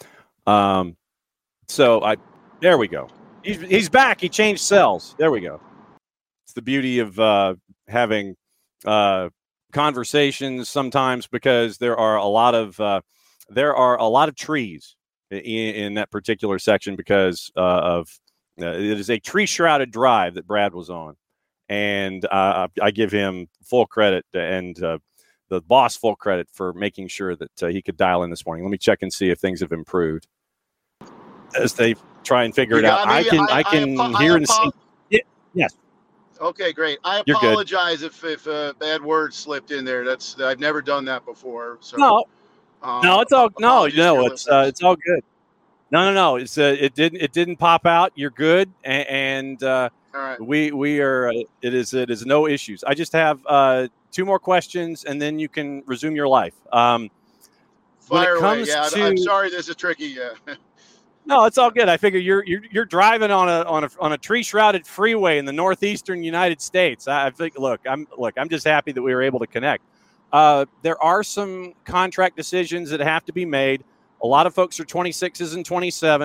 There we go. He's back. He changed cells. There we go. It's the beauty of having conversations sometimes, because there are a lot of trees in that particular section because it is a tree shrouded drive that Brad was on. And I give him full credit and the boss full credit for making sure that he could dial in this morning. Let me check and see if things have improved as they try and figure it out. I can hear and see. Yes. Okay, great. I apologize if a bad word slipped in there. I've never done that before. So no, it's all it's all good. No. It didn't pop out. You're good, and all right. We are. It is no issues. I just have 2 more questions, and then you can resume your life. Fire away. Yeah, I'm sorry. This is tricky. Yeah. No, it's all good. I figure you're driving on a tree shrouded freeway in the northeastern United States. I think. I'm just happy that we were able to connect. There are some contract decisions that have to be made. A lot of folks are 26s and 27s.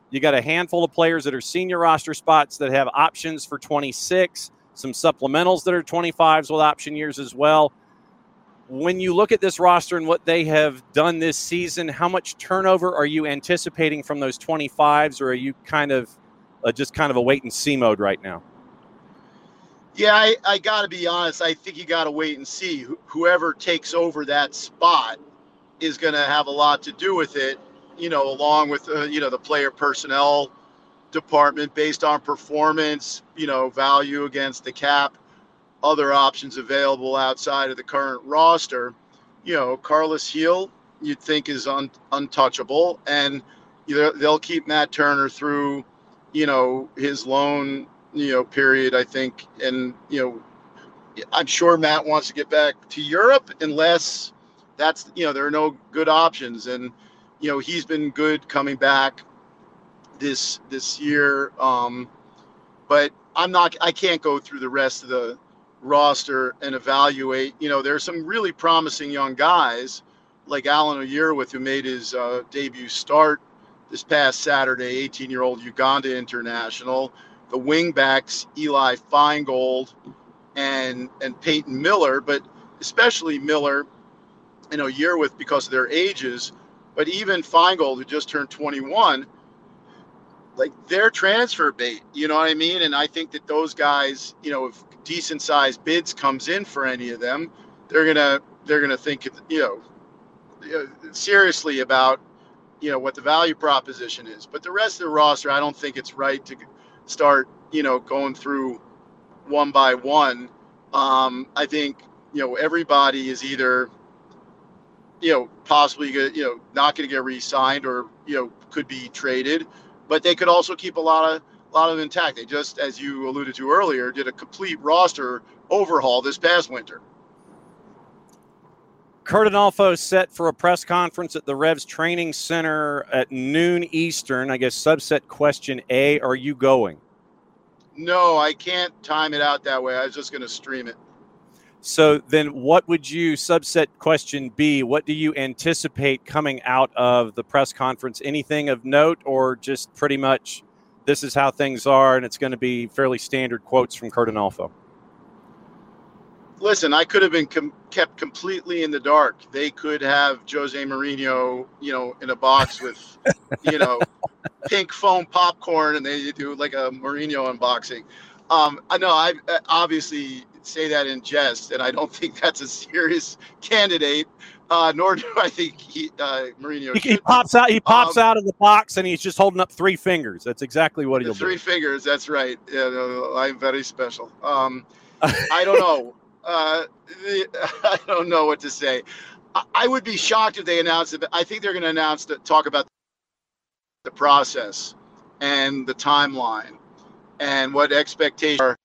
You got a handful of players that are senior roster spots that have options for 26, some supplementals that are 25s with option years as well. When you look at this roster and what they have done this season, how much turnover are you anticipating from those 25s, or are you kind of just kind of a wait-and-see mode right now? Yeah, I got to be honest. I think you got to wait and see. Whoever takes over that spot is going to have a lot to do with it, along with, the player personnel department based on performance, value against the cap, other options available outside of the current roster. Carlos Heel, you'd think is untouchable, and they'll keep Matt Turner through, his loan, period, I think. And, I'm sure Matt wants to get back to Europe unless that's, there are no good options. And, he's been good coming back this year. But I can't go through the rest of the roster and evaluate. There's some really promising young guys like Alan Oyerwith, who made his debut start this past Saturday, 18-year-old Uganda international. The wingbacks, Eli Feingold and Peyton Miller, but especially Miller and Oyerwith because of their ages. But even Feingold, who just turned 21, like, they're transfer bait, you know what I mean? And I think that those guys, if decent sized bids comes in for any of them, they're gonna think, seriously about, what the value proposition is. But the rest of the roster, I don't think it's right to start, going through one by one. I think, everybody is either, possibly, not going to get re-signed or, could be traded, but they could also keep a lot of them intact. They just, as you alluded to earlier, did a complete roster overhaul this past winter. Curt Onalfo set for a press conference at the Revs Training Center at noon Eastern. I guess subset question A, are you going? No, I can't time it out that way. I was just going to stream it. So then what would you, subset question B, what do you anticipate coming out of the press conference? Anything of note, or just pretty much this is how things are and it's going to be fairly standard quotes from Curt Onalfo? Listen, I could have been kept completely in the dark. They could have Jose Mourinho, in a box with, pink foam popcorn, and they do like a Mourinho unboxing. I know I obviously say that in jest, and I don't think that's a serious candidate. Nor do I think Mourinho. He pops out. He pops out of the box, and he's just holding up 3 fingers. That's exactly what he'll do. 3 fingers. That's right. Yeah, no, I'm very special. I don't know. I don't know what to say. I would be shocked if they announced it. But I think they're going to talk about the process and the timeline and what expectations are,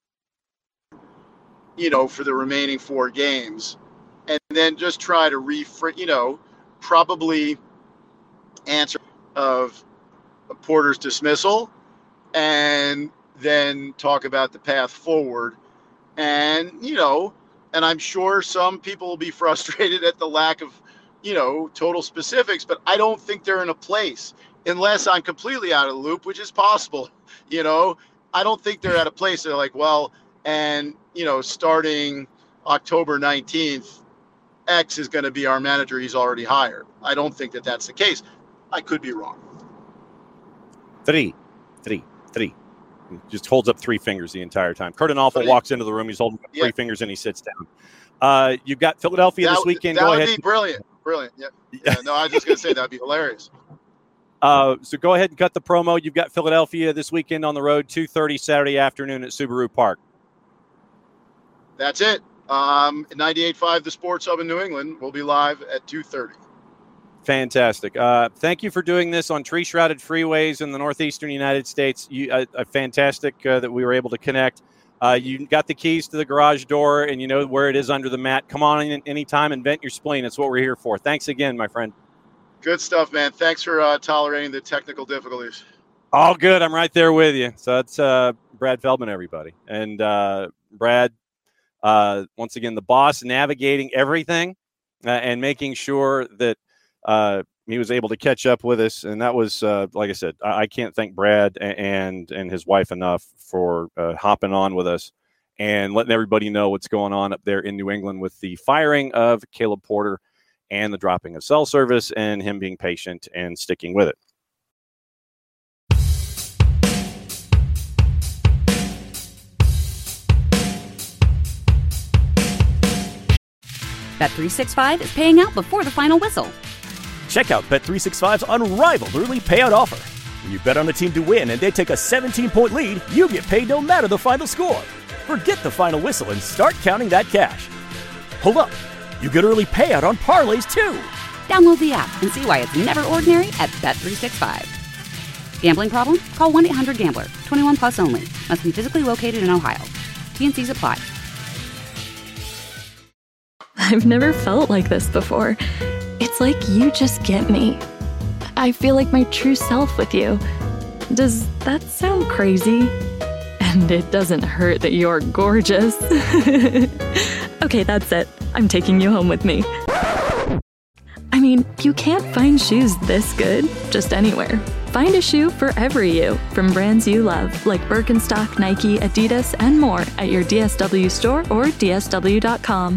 for the remaining 4 games, and then just try to probably answer of Porter's dismissal, and then talk about the path forward. And, and I'm sure some people will be frustrated at the lack of, total specifics, but I don't think they're in a place, unless I'm completely out of the loop, which is possible. I don't think they're at a place they're like, well, and, starting October 19th, X is going to be our manager he's already hired. I don't think that that's the case. I could be wrong. 3. Just holds up 3 fingers the entire time. Curt Onalfo walks into the room. He's holding up 3 fingers, and he sits down. You've got Philadelphia this weekend. That go would ahead. Be brilliant. Yeah. No, I was just going to say that'd be hilarious. So go ahead and cut the promo. You've got Philadelphia this weekend on the road, 2:30 Saturday afternoon at Subaru Park. That's it. 98.5 The Sports Hub in New England. We'll be live at 2:30. Fantastic. Thank you for doing this on tree-shrouded freeways in the northeastern United States. Fantastic that we were able to connect. You got the keys to the garage door, and you know where it is under the mat. Come on in anytime and vent your spleen. That's what we're here for. Thanks again, my friend. Good stuff, man. Thanks for tolerating the technical difficulties. All good. I'm right there with you. So that's Brad Feldman, everybody. And Brad, once again, the boss, navigating everything and making sure that he was able to catch up with us, and that was, like I said, I can't thank Brad and his wife enough for hopping on with us and letting everybody know what's going on up there in New England with the firing of Caleb Porter and the dropping of cell service and him being patient and sticking with it. Bet365 is paying out before the final whistle. Check out Bet365's unrivaled early payout offer. When you bet on a team to win and they take a 17-point lead, you get paid no matter the final score. Forget the final whistle and start counting that cash. Hold up. You get early payout on parlays, too. Download the app and see why it's never ordinary at Bet365. Gambling problem? Call 1-800-GAMBLER. 21 plus only. Must be physically located in Ohio. T&Cs apply. I've never felt like this before. It's like you just get me. I feel like my true self with you. Does that sound crazy? And it doesn't hurt that you're gorgeous. Okay, that's it. I'm taking you home with me. I mean, you can't find shoes this good just anywhere. Find a shoe for every you, from brands you love, like Birkenstock, Nike, Adidas, and more at your DSW store or DSW.com.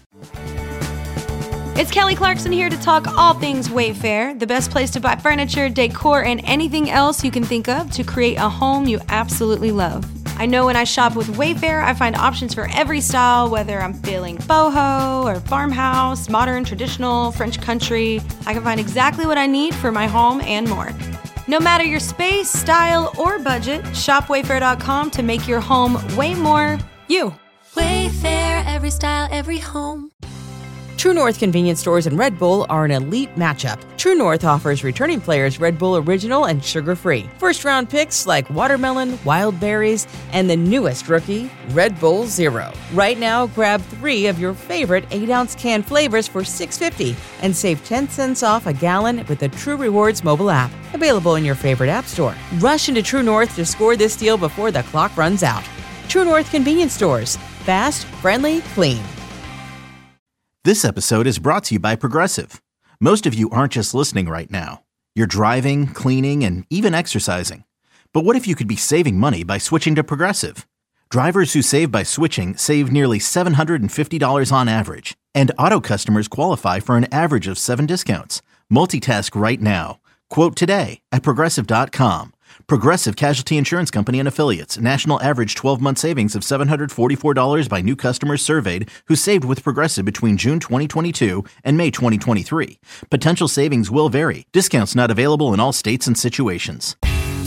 It's Kelly Clarkson here to talk all things Wayfair, the best place to buy furniture, decor, and anything else you can think of to create a home you absolutely love. I know when I shop with Wayfair, I find options for every style, whether I'm feeling boho or farmhouse, modern, traditional, French country. I can find exactly what I need for my home and more. No matter your space, style, or budget, shop Wayfair.com to make your home way more you. Wayfair, every style, every home. True North convenience stores and Red Bull are an elite matchup. True North offers returning players Red Bull Original and sugar-free. First-round picks like watermelon, wild berries, and the newest rookie, Red Bull Zero. Right now, grab 3 of your favorite 8-ounce can flavors for $6.50 and save 10 cents off a gallon with the True Rewards mobile app. Available in your favorite app store. Rush into True North to score this deal before the clock runs out. True North convenience stores. Fast, friendly, clean. This episode is brought to you by Progressive. Most of you aren't just listening right now. You're driving, cleaning, and even exercising. But what if you could be saving money by switching to Progressive? Drivers who save by switching save nearly $750 on average. And auto customers qualify for an average of 7 discounts. Multitask right now. Quote today at Progressive.com. Progressive Casualty Insurance Company and Affiliates. National average 12-month savings of $744 by new customers surveyed who saved with Progressive between June 2022 and May 2023. Potential savings will vary. Discounts not available in all states and situations.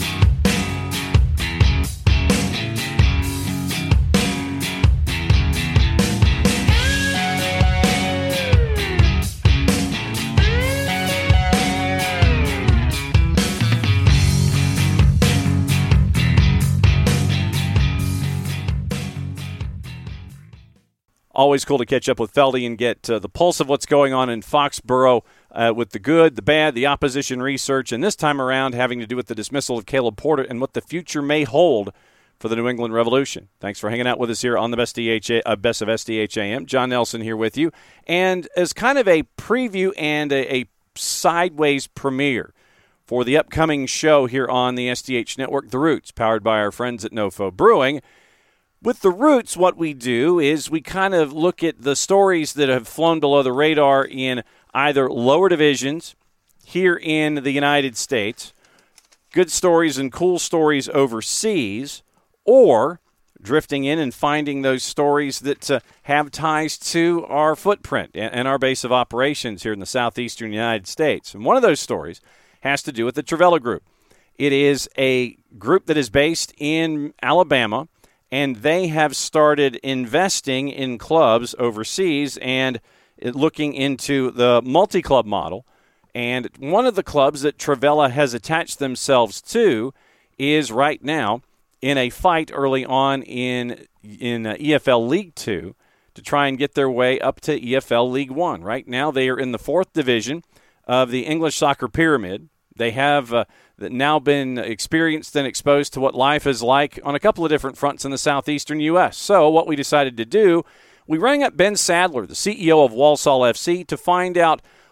Always cool to catch up with Feldy and get the pulse of what's going on in Foxborough with the good, the bad, the opposition research, and this time around having to do with the dismissal of Caleb Porter and what the future may hold for the New England Revolution. Thanks for hanging out with us here on the Best of SDHAM. John Nelson here with you. And as kind of a preview and a sideways premiere for the upcoming show here on the SDH Network, The Roots, powered by our friends at NoFo Brewing. With The Roots, what we do is we kind of look at the stories that have flown below the radar in either lower divisions here in the United States, good stories and cool stories overseas, or drifting in and finding those stories that have ties to our footprint and our base of operations here in the southeastern United States. And one of those stories has to do with the Travella Group. It is a group that is based in Alabama, and they have started investing in clubs overseas and looking into the multi-club model. And one of the clubs that Travella has attached themselves to is right now in a fight early on in EFL League 2 to try and get their way up to EFL League 1. Right now they are in the 4th division of the English soccer pyramid. They have now been experienced and exposed to what life is like on a couple of different fronts in the southeastern U.S. So what we decided to do, we rang up Ben Sadler, the CEO of Walsall FC, to find out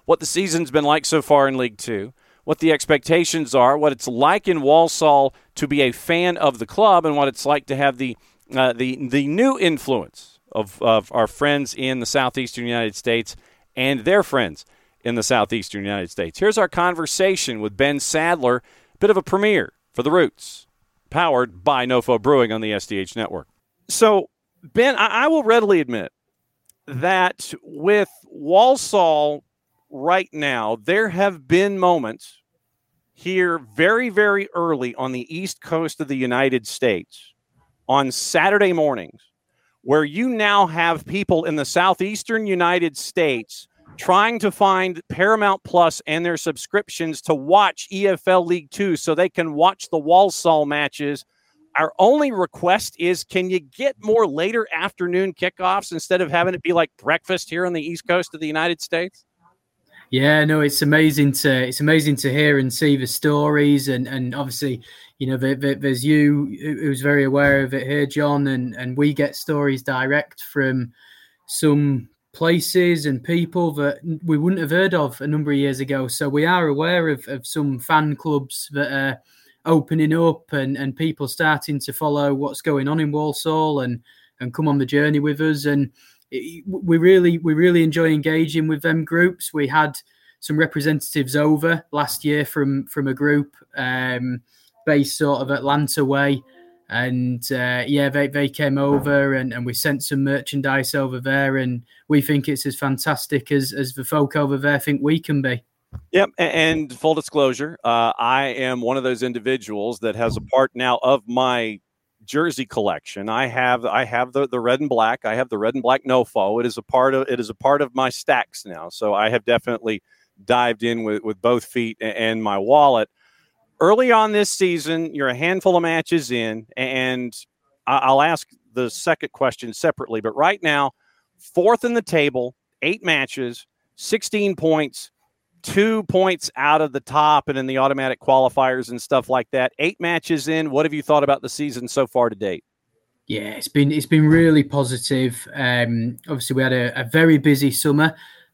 what the season's been like so far in League Two, what the expectations are, what it's like in Walsall to be a fan of the club, and what it's like to have the new influence of our friends in the southeastern United States and their friends in the southeastern United States. Here's our conversation with Ben Sadler, a bit of a premiere for The Roots, powered by Nofo Brewing on the SDH Network. So, Ben, I will readily admit that with Walsall right now, there have been moments here very, very early on the east coast of the United States on Saturday mornings where you now have people in the southeastern United States trying to find Paramount Plus and their subscriptions to watch EFL League Two so they can watch the Walsall matches. Our only request is, can you get more later afternoon kickoffs instead of having it be like breakfast here on the East Coast of the United States? Yeah, no, it's amazing to hear and see the stories, and obviously, there's you who's very aware of it here, John, and we get stories direct from some places and people that we wouldn't have heard of a number of years ago. So we are aware of some fan clubs that are opening up and people starting to follow what's going on in Walsall and come on the journey with us. And we really enjoy engaging with them groups. We had some representatives over last year from a group based sort of Atlanta way. And they came over and we sent some merchandise over there, and we think it's as fantastic as the folk over there think we can be. Yep, and full disclosure, I am one of those individuals that has a part now of my jersey collection. I have the red and black. I have the red and black Nofo. It is a part of my stacks now. So I have definitely dived in with both feet and my wallet. Early on this season, you're a handful of matches in, and I'll ask the second question separately. But right now, fourth in the table, 8 matches, 16 points, 2 points out of the top and in the automatic qualifiers and stuff like that. 8 matches in. What have you thought about the season so far to date? Yeah, it's been really positive. Obviously, we had a very busy summer.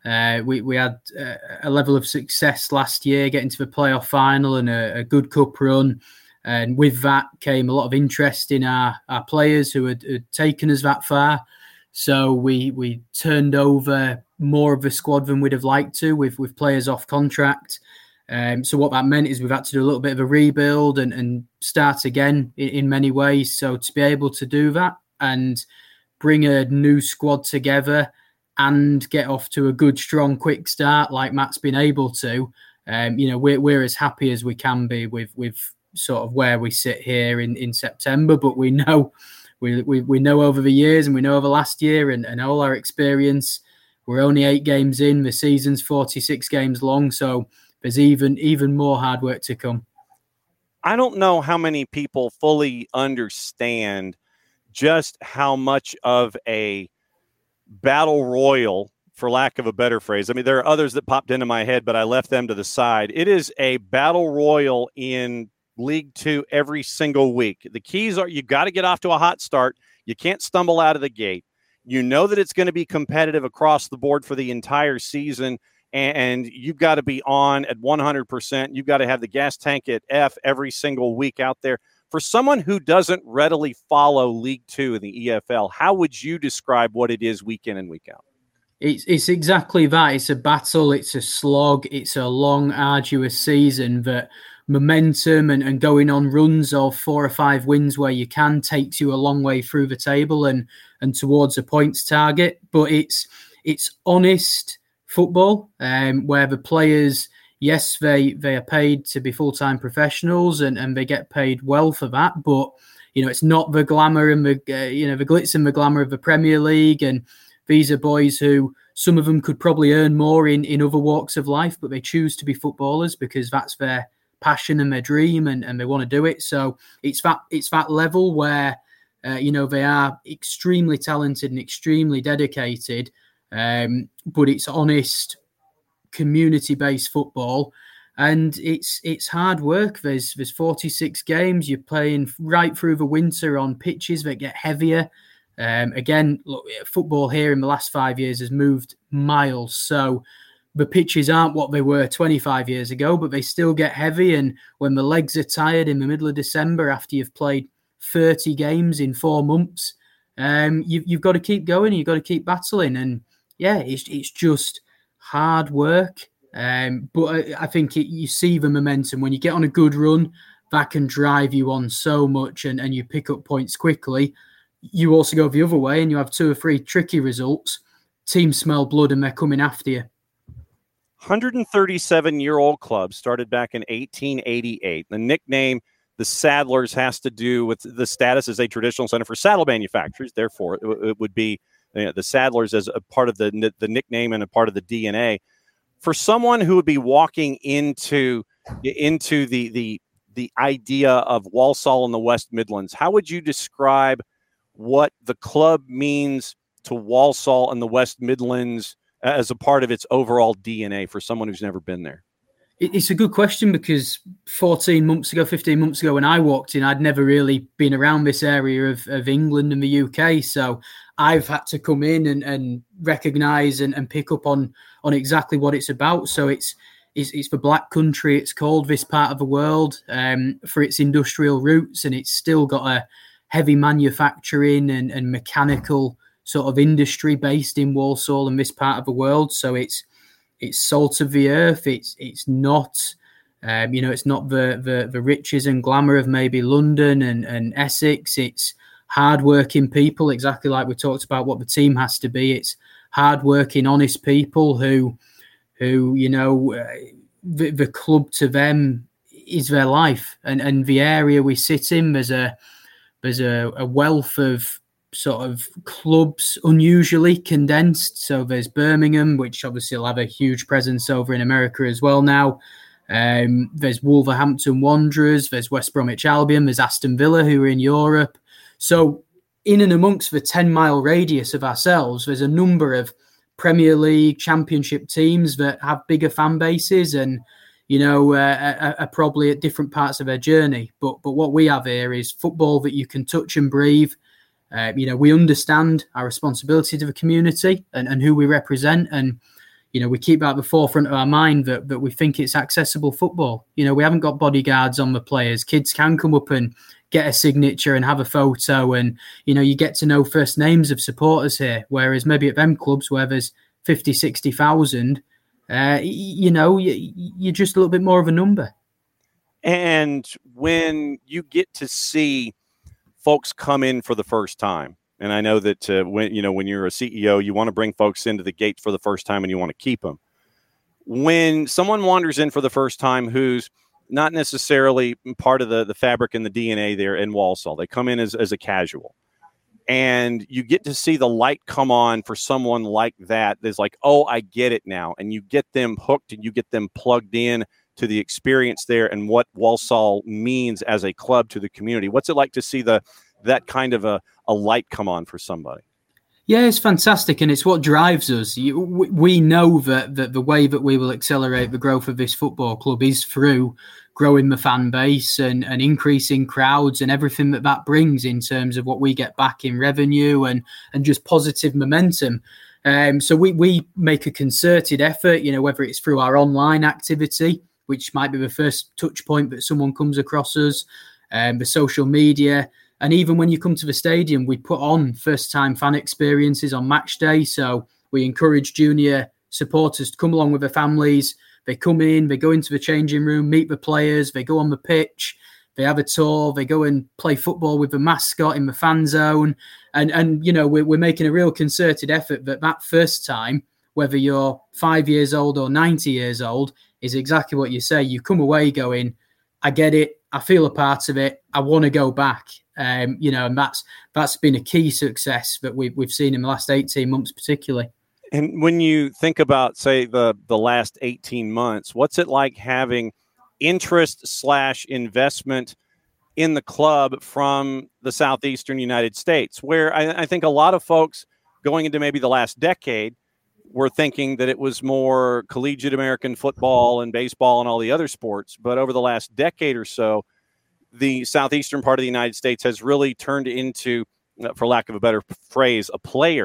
We had a level of success last year, getting to the playoff final and a good cup run. And with that came a lot of interest in our players who had taken us that far. So we turned over more of the squad than we'd have liked to with players off contract. So what that meant is we've had to do a little bit of a rebuild and start again in many ways. So to be able to do that and bring a new squad together and get off to a good, strong, quick start like Matt's been able to, we're as happy as we can be with sort of where we sit here in September. But we know we know over the years and we know over last year and all our experience, we're only 8 games in. The season's 46 games long, so there's even more hard work to come. I don't know how many people fully understand just how much of a battle royal, for lack of a better phrase. I mean, there are others that popped into my head, but I left them to the side. It is a battle royal in League Two every single week. The keys are you've got to get off to a hot start. You can't stumble out of the gate. You know that it's going to be competitive across the board for the entire season, and you've got to be on at 100%. You've got to have the gas tank at F every single week out there. For someone who doesn't readily follow League Two in the EFL, how would you describe what it is week in and week out? It's exactly that. It's a battle. It's a slog. It's a long, arduous season that momentum and going on runs of 4 or 5 wins where you can takes you a long way through the table and towards a points target. But it's honest football where the players, yes, they are paid to be full-time professionals and they get paid well for that. But, it's not the glamour and the glitz and the glamour of the Premier League. And these are boys who, some of them could probably earn more in other walks of life, but they choose to be footballers because that's their passion and their dream and they want to do it. So it's that level where, they are extremely talented and extremely dedicated, but it's honest, community-based football. And it's hard work. There's 46 games. You're playing right through the winter on pitches that get heavier. Again, look, football here in the last 5 years has moved miles. So the pitches aren't what they were 25 years ago, but they still get heavy. And when the legs are tired in the middle of December after you've played 30 games in 4 months, you've got to keep going. You've got to keep battling. And yeah, it's just hard work. But I think you see the momentum when you get on a good run. That can drive you on so much, and you pick up points quickly. You also go the other way and you have 2 or 3 tricky results. Teams smell blood and they're coming after you. 137-year-old club started back in 1888. The nickname, the Saddlers, has to do with the status as a traditional center for saddle manufacturers. Therefore, it would be the Saddlers as a part of the nickname and a part of the DNA. For someone who would be walking into the idea of Walsall in the West Midlands, how would you describe what the club means to Walsall in the West Midlands as a part of its overall DNA for someone who's never been there? It's a good question, because 15 months ago when I walked in, I'd never really been around this area of England and the UK. So I've had to come in and recognise and pick up on exactly what it's about. So it's the Black Country, it's called, this part of the world, for its industrial roots, and it's still got a heavy manufacturing and mechanical sort of industry based in Walsall and this part of the world. So it's salt of the earth. It's not, it's not the riches and glamour of maybe London and Essex. It's hardworking people, exactly like we talked about what the team has to be. It's hardworking, honest people who the club to them is their life, and the area we sit in, there's a wealth of sort of clubs, unusually condensed. So there's Birmingham, which obviously will have a huge presence over in America as well now. There's Wolverhampton Wanderers, there's West Bromwich Albion, there's Aston Villa, who are in Europe. So in and amongst the 10-mile radius of ourselves, there's a number of Premier League, Championship teams that have bigger fan bases and, are probably at different parts of their journey. But what we have here is football that you can touch and breathe. We understand our responsibility to the community and who we represent. And, we keep that at the forefront of our mind that we think it's accessible football. We haven't got bodyguards on the players. Kids can come up and get a signature and have a photo. And, you get to know first names of supporters here. Whereas maybe at them clubs where there's 50, 60,000, you're just a little bit more of a number. And when you get to see folks come in for the first time, and I know that when you're a CEO, you want to bring folks into the gate for the first time and you want to keep them. When someone wanders in for the first time who's not necessarily part of the fabric and the DNA there in Walsall, they come in as a casual, and you get to see the light come on for someone like that. There's like, oh, I get it now. And you get them hooked and you get them plugged in to the experience there and what Walsall means as a club to the community. What's it like to see that kind of a light come on for somebody? Yeah, it's fantastic, and it's what drives us. We know that the way that we will accelerate the growth of this football club is through growing the fan base and increasing crowds and everything that brings in terms of what we get back in revenue and just positive momentum. So we make a concerted effort, whether it's through our online activity, which might be the first touch point that someone comes across us, the social media. And even when you come to the stadium, we put on first-time fan experiences on match day. So we encourage junior supporters to come along with their families. They come in, they go into the changing room, meet the players, they go on the pitch, they have a tour, they go and play football with the mascot in the fan zone. And we're making a real concerted effort that first time, whether you're 5 years old or 90 years old, is exactly what you say. You come away going, I get it, I feel a part of it, I want to go back. And that's been a key success that we've seen in the last 18 months particularly. And when you think about, say, the last 18 months, what's it like having interest/investment in the club from the southeastern United States, where I think a lot of folks going into maybe the last decade were thinking that it was more collegiate American football and baseball and all the other sports. But over the last decade or so, the southeastern part of the United States has really turned into, for lack of a better phrase, a player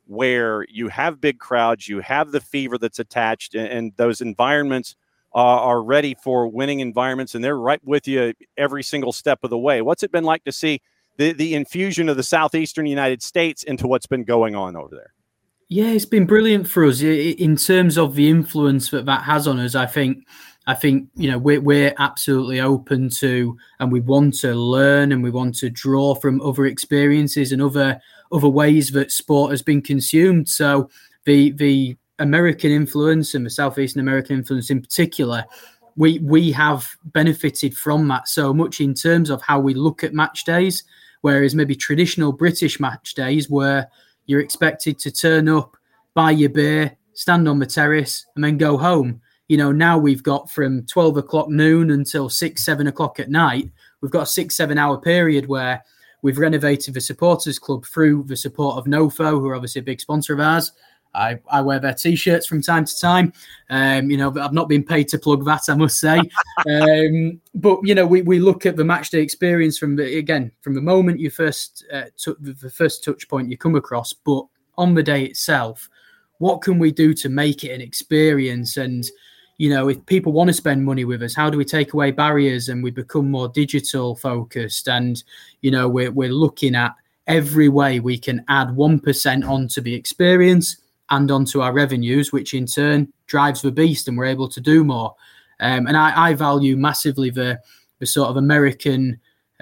where you have big crowds, you have the fever that's attached, and those environments are ready for winning environments, and they're right with you every single step of the way. What's it been like to see the infusion of the southeastern United States into what's been going on over there? Yeah, it's been brilliant for us in terms of the influence that has on us. I think we're absolutely open to, and we want to learn, and we want to draw from other experiences and other ways that sport has been consumed. So the American influence, and the Southeastern American influence in particular, we have benefited from that so much in terms of how we look at match days, whereas maybe traditional British match days where you're expected to turn up, buy your beer, stand on the terrace, and then go home. Now we've got from 12 o'clock noon until 6-7 o'clock at night, we've got a 6-7 hour period where we've renovated the supporters club through the support of NOFO, who are obviously a big sponsor of ours. I wear their T-shirts from time to time. I've not been paid to plug that, I must say. But we look at the match day experience from the moment you first took the first touch point you come across, but on the day itself, what can we do to make it an experience? And if people want to spend money with us, how do we take away barriers and we become more digital focused? And we're looking at every way we can add 1% onto the experience and onto our revenues, which in turn drives the beast, and we're able to do more. And I value massively the sort of American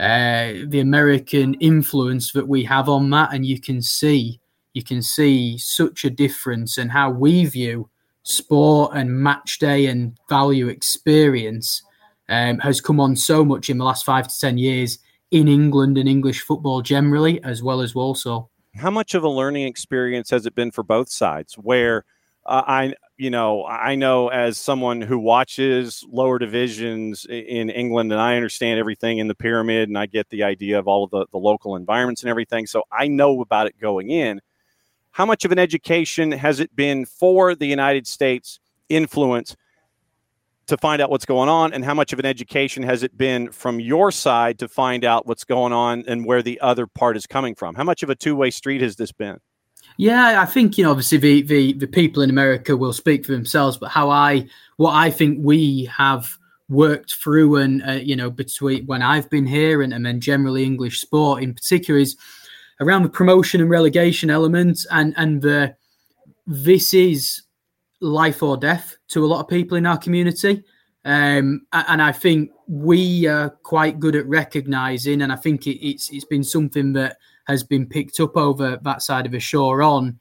influence that we have on that, and you can see such a difference in how we view sport and match day and value experience has come on so much in the last 5 to 10 years in England and English football generally, as well as Walsall. How much of a learning experience has it been for both sides? Where I know as someone who watches lower divisions in England, and I understand everything in the pyramid, and I get the idea of all of the local environments and everything. So I know about it going in. How much of an education has it been for the United States influence to find out what's going on, and how much of an education has it been from your side to find out what's going on and where the other part is coming from? How much of a two-way street has this been? Yeah, I think, obviously the people in America will speak for themselves, but what I think we have worked through and, between when I've been here and then generally English sport in particular is around the promotion and relegation element, and this is life or death to a lot of people in our community. And I think we are quite good at recognizing, and I think it's been something that has been picked up over that side of the shore on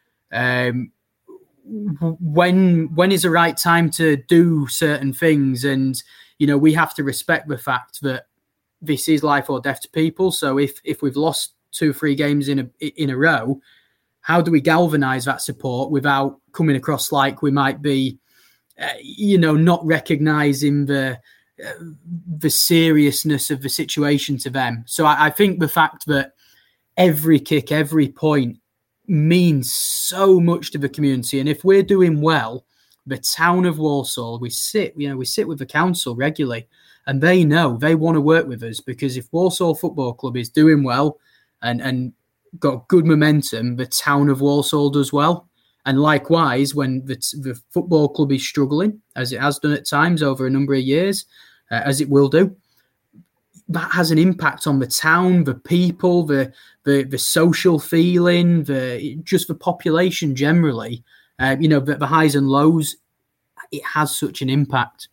when is the right time to do certain things. And, we have to respect the fact that this is life or death to people. So if we've lost 2-3 games in a row, how do we galvanize that support without coming across like we might be, not recognizing the seriousness of the situation to them? So I think the fact that every kick, every point means so much to the community. And if we're doing well, the town of Walsall, we sit with the council regularly, and they know they want to work with us, because if Walsall Football Club is doing well and got good momentum, the town of Walsall does well. And likewise, when the football club is struggling, as it has done at times over a number of years, as it will do, that has an impact on the town, the people, the social feeling, just the population generally. The highs and lows, it has such an impact.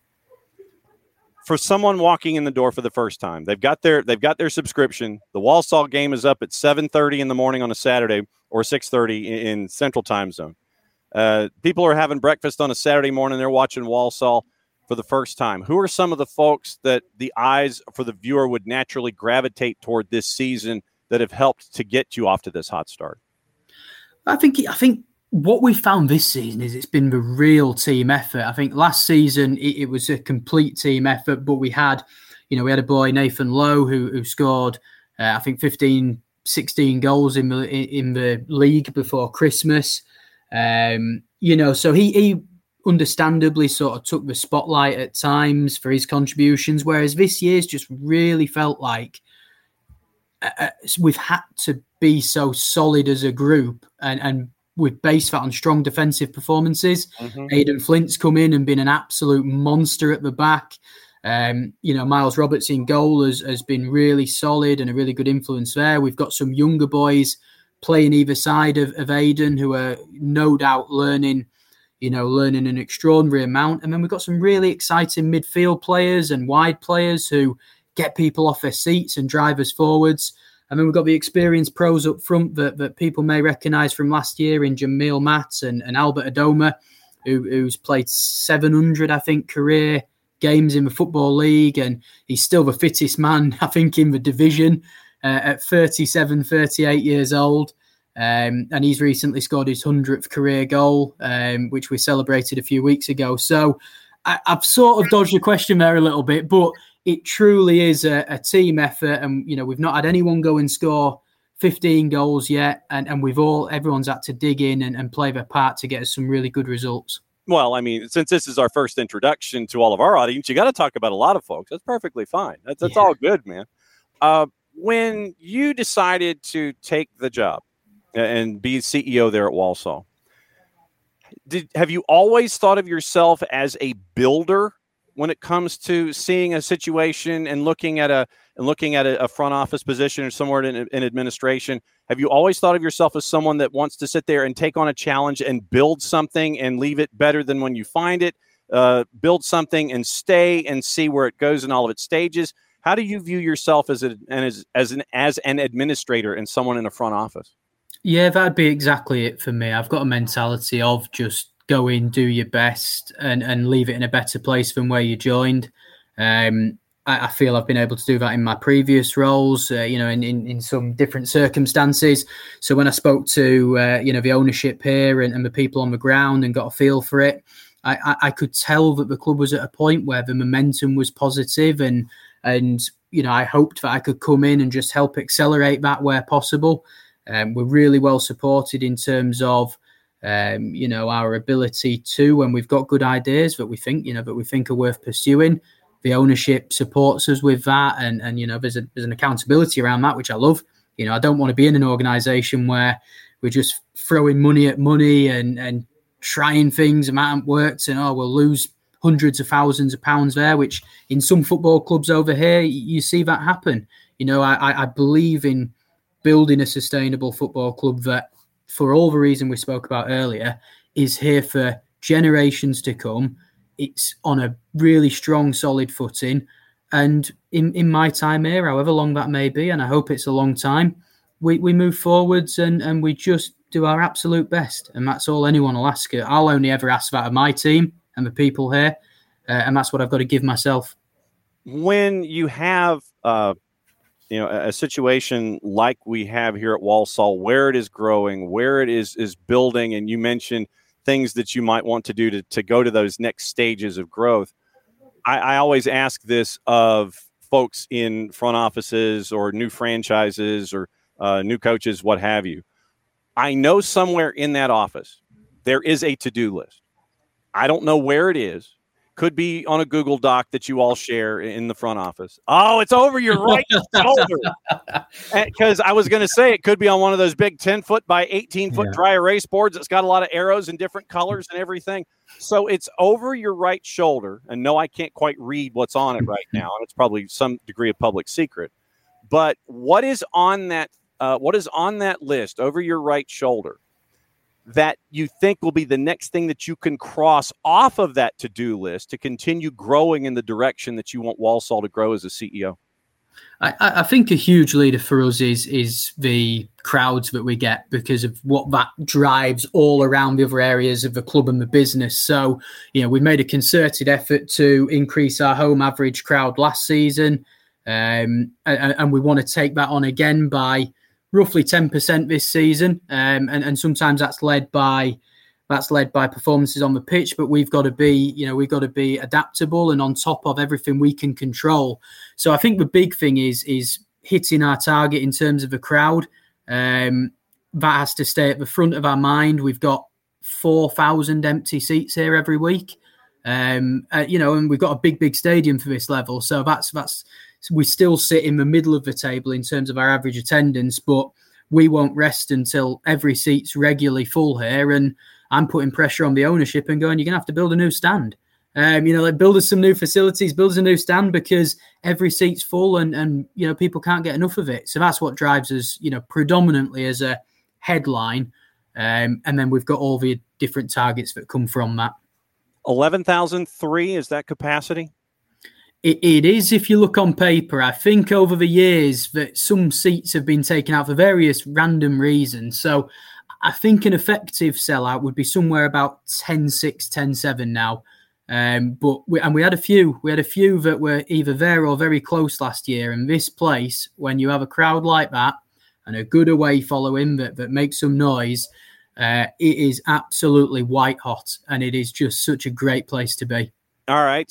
For someone walking in the door for the first time, they've got their subscription. The Walsall game is up at 7:30 in the morning on a Saturday, or 6:30 in Central Time Zone. People are having breakfast on a Saturday morning. They're watching Walsall for the first time. Who are some of the folks that the eyes for the viewer would naturally gravitate toward this season that have helped to get you off to this hot start? I think what we found this season is it's been the real team effort. I think last season it was a complete team effort, but we had a boy, Nathan Lowe, who scored, I think 15, 16 goals in the league before Christmas. So he understandably sort of took the spotlight at times for his contributions, whereas this year's just really felt like we've had to be so solid as a group and based that on strong defensive performances. Aidan Flint's come in and been an absolute monster at the back. Miles Roberts in goal has been really solid and a really good influence there. We've got some younger boys playing either side of Aidan who are no doubt learning an extraordinary amount. And then we've got some really exciting midfield players and wide players who get people off their seats and drive us forwards. And then we've got the experienced pros up front that people may recognise from last year in Jamil Matz and Albert Adoma, who's played 700, I think, career games in the Football League. And he's still the fittest man, I think, in the division at 37, 38 years old. And he's recently scored his 100th career goal, which we celebrated a few weeks ago. So I've sort of dodged the question there a little bit, but it truly is a team effort. And, we've not had anyone go and score 15 goals yet. And everyone's had to dig in and play their part to get us some really good results. Well, I mean, since this is our first introduction to all of our audience, you got to talk about a lot of folks. That's perfectly fine. That's all good, man. When you decided to take the job and be CEO there at Walsall, have you always thought of yourself as a builder when it comes to seeing a situation and looking at a front office position or somewhere in administration? Have you always thought of yourself as someone that wants to sit there and take on a challenge and build something and leave it better than when you find it, build something and stay and see where it goes in all of its stages? How do you view yourself as an administrator and someone in a front office? Yeah, that'd be exactly it for me. I've got a mentality of just go in, do your best, and leave it in a better place than where you joined. I feel I've been able to do that in my previous roles, in some different circumstances. So when I spoke to, the ownership here and the people on the ground and got a feel for it, I could tell that the club was at a point where the momentum was positive and I hoped that I could come in and just help accelerate that where possible. We're really well supported in terms of, our ability to, when we've got good ideas that we think are worth pursuing. The ownership supports us with that, and there's an accountability around that, which I love. I don't want to be in an organisation where we're just throwing money at money and trying things and that haven't worked, and we'll lose hundreds of thousands of pounds there, which in some football clubs over here you see that happen. I believe in building a sustainable football club that, for all the reason we spoke about earlier, is here for generations to come. It's on a really strong, solid footing. And in my time here, however long that may be, and I hope it's a long time, we move forwards and we just do our absolute best. And that's all anyone will ask. I'll only ever ask that of my team and the people here. And that's what I've got to give myself. When you have a situation like we have here at Walsall, where it is growing, where it is building, and you mentioned things that you might want to do to go to those next stages of growth. I always ask this of folks in front offices or new franchises or new coaches, what have you. I know somewhere in that office there is a to-do list. I don't know where it is. Could be on a Google Doc that you all share in the front office. Oh, it's over your right shoulder. Because I was going to say it could be on one of those big 10-foot by 18-foot dry erase boards that's got a lot of arrows in different colors and everything. So it's over your right shoulder. And no, I can't quite read what's on it right now. And it's probably some degree of public secret. But what is on that list over your right shoulder that you think will be the next thing that you can cross off of that to-do list to continue growing in the direction that you want Walsall to grow as a CEO? I think a huge leader for us is the crowds that we get, because of what that drives all around the other areas of the club and the business. So, we made a concerted effort to increase our home average crowd last season. And we want to take that on again by roughly 10% this season, and sometimes that's led by performances on the pitch. But we've got to be adaptable and on top of everything we can control. So I think the big thing is hitting our target in terms of the crowd. That has to stay at the front of our mind. We've got 4,000 empty seats here every week, and we've got a big stadium for this level. So that's we still sit in the middle of the table in terms of our average attendance, but we won't rest until every seat's regularly full here. And I'm putting pressure on the ownership and going, you're going to have to build a new stand. Build us some new facilities, build us a new stand, because every seat's full and people can't get enough of it. So that's what drives us, predominantly as a headline. And then we've got all the different targets that come from that. 11,003, is that capacity? It is, if you look on paper. I think over the years that some seats have been taken out for various random reasons. So I think an effective sellout would be somewhere about 10.6, 10.7 now. But we had a few that were either there or very close last year. And this place, when you have a crowd like that and a good away following that makes some noise, it is absolutely white hot, and it is just such a great place to be. All right,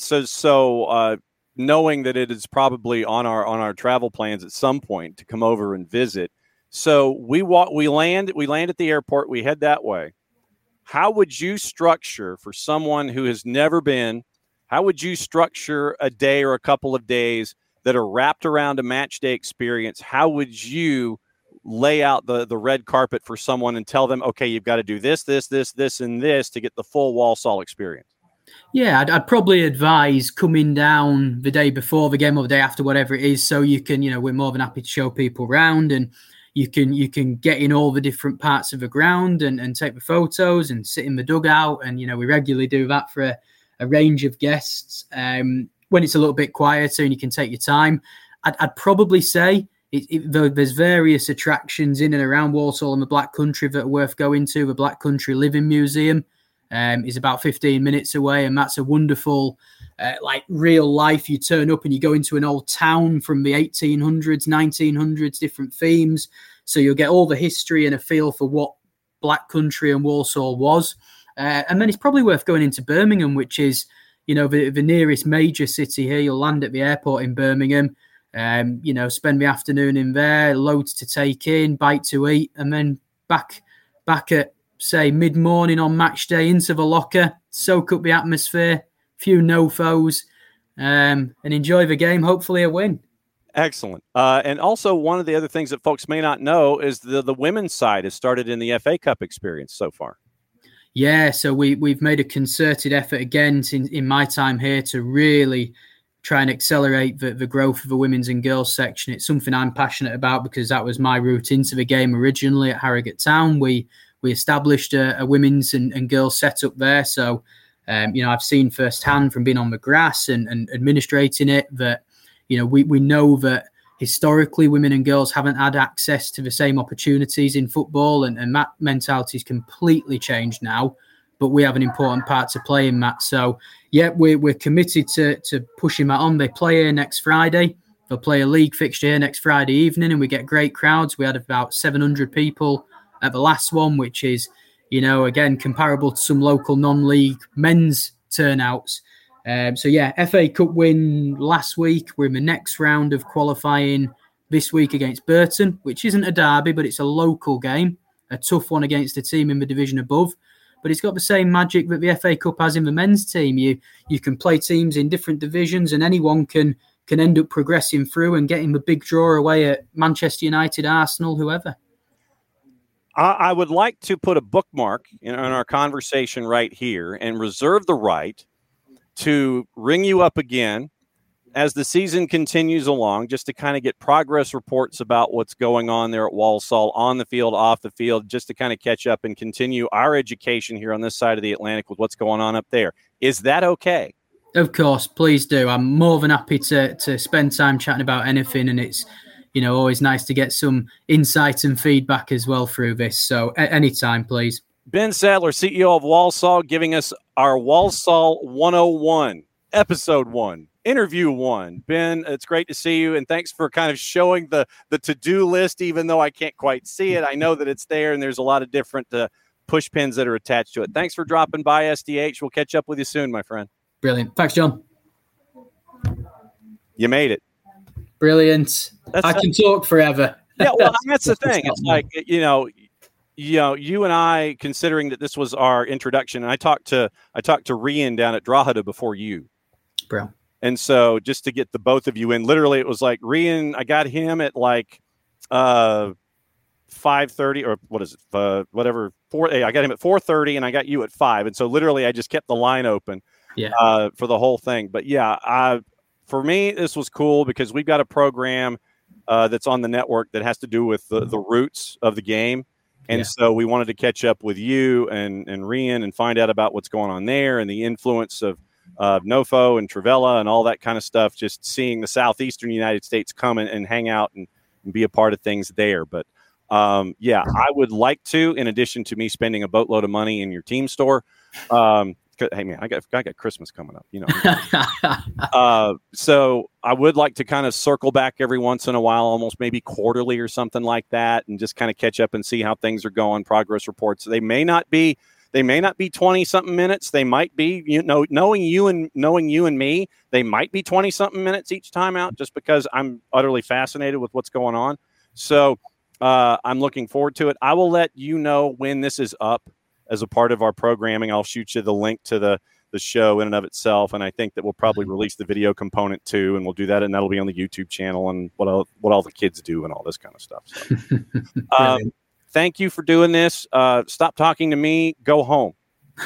so knowing that it is probably on our travel plans at some point to come over and visit, so we land at the airport, we head that way. How would you structure, for someone who has never been, how would you structure a day or a couple of days that are wrapped around a match day experience? How would you lay out the red carpet for someone and tell them, okay, you've got to do this, and this to get the full Walsall experience? Yeah, I'd probably advise coming down the day before the game or the day after, whatever it is, so you can, we're more than happy to show people around, and you can get in all the different parts of the ground and take the photos and sit in the dugout. And, we regularly do that for a range of guests. When it's a little bit quieter and you can take your time, I'd probably say there's various attractions in and around Walsall and the Black Country that are worth going to. The Black Country Living Museum is about 15 minutes away, and that's a wonderful, real life. You turn up and you go into an old town from the 1800s, 1900s, different themes. So you'll get all the history and a feel for what Black Country and Walsall was. And then it's probably worth going into Birmingham, which is, the nearest major city here. You'll land at the airport in Birmingham. Spend the afternoon in there, loads to take in, bite to eat, and then back at, say, mid-morning on match day into the locker, soak up the atmosphere, few nofos, and enjoy the game, hopefully a win. Excellent. And also, one of the other things that folks may not know is the women's side has started in the FA Cup experience so far. Yeah, so we've made a concerted effort again in my time here to really try and accelerate the growth of the women's and girls section. It's something I'm passionate about because that was my route into the game originally at Harrogate Town. We established a women's and girls setup there. So, I've seen firsthand from being on the grass and administrating it that, we know that historically women and girls haven't had access to the same opportunities in football, and that mentality is completely changed now. But we have an important part to play in that. So, yeah, we're committed to pushing that on. They play here next Friday. They'll play a league fixture here next Friday evening, and we get great crowds. We had about 700 people at the last one, which is, again, comparable to some local non-league men's turnouts. FA Cup win last week. We're in the next round of qualifying this week against Burton, which isn't a derby, but it's a local game, a tough one against a team in the division above. But it's got the same magic that the FA Cup has in the men's team. You can play teams in different divisions, and anyone can end up progressing through and getting the big draw away at Manchester United, Arsenal, whoever. I would like to put a bookmark in our conversation right here and reserve the right to ring you up again as the season continues along, just to kind of get progress reports about what's going on there at Walsall, on the field, off the field, just to kind of catch up and continue our education here on this side of the Atlantic with what's going on up there. Is that okay? Of course, please do. I'm more than happy to spend time chatting about anything, and it's always nice to get some insight and feedback as well through this. So anytime, please. Ben Sadler, CEO of Walsall, giving us our Walsall 101, episode 1, interview 1. Ben, it's great to see you, and thanks for kind of showing the to-do list, even though I can't quite see it. I know that it's there, and there's a lot of different push pins that are attached to it. Thanks for dropping by, SDH. We'll catch up with you soon, my friend. Brilliant. Thanks, John. You made it. Brilliant. I can talk forever. Yeah, well, that's the thing. It's like, you and I, considering that this was our introduction, and I talked to Rian down at Drogheda before you. Bro. And so just to get the both of you in, literally it was like Rian, I got him at like 5 5:30, or what is it? Whatever. I got him at 4:30, and I got you at 5, and so literally I just kept the line open for the whole thing. But yeah, for me, this was cool because we've got a program that's on the network that has to do with the roots of the game. And so we wanted to catch up with you and Rian and find out about what's going on there and the influence of Nofo and Travella and all that kind of stuff, just seeing the southeastern United States come and hang out and be a part of things there. But I would like to, in addition to me spending a boatload of money in your team store, hey man, I got Christmas coming up, so I would like to kind of circle back every once in a while, almost maybe quarterly or something like that, and just kind of catch up and see how things are going. Progress reports. They may not be 20 something minutes. They might be, knowing you and me, they might be 20 something minutes each time out, just because I'm utterly fascinated with what's going on. So I'm looking forward to it. I will let you know when this is up as a part of our programming. I'll shoot you the link to the show in and of itself, and I think that we'll probably release the video component too, and we'll do that, and that'll be on the YouTube channel and what all the kids do and all this kind of stuff. So, thank you for doing this. Stop talking to me. Go home.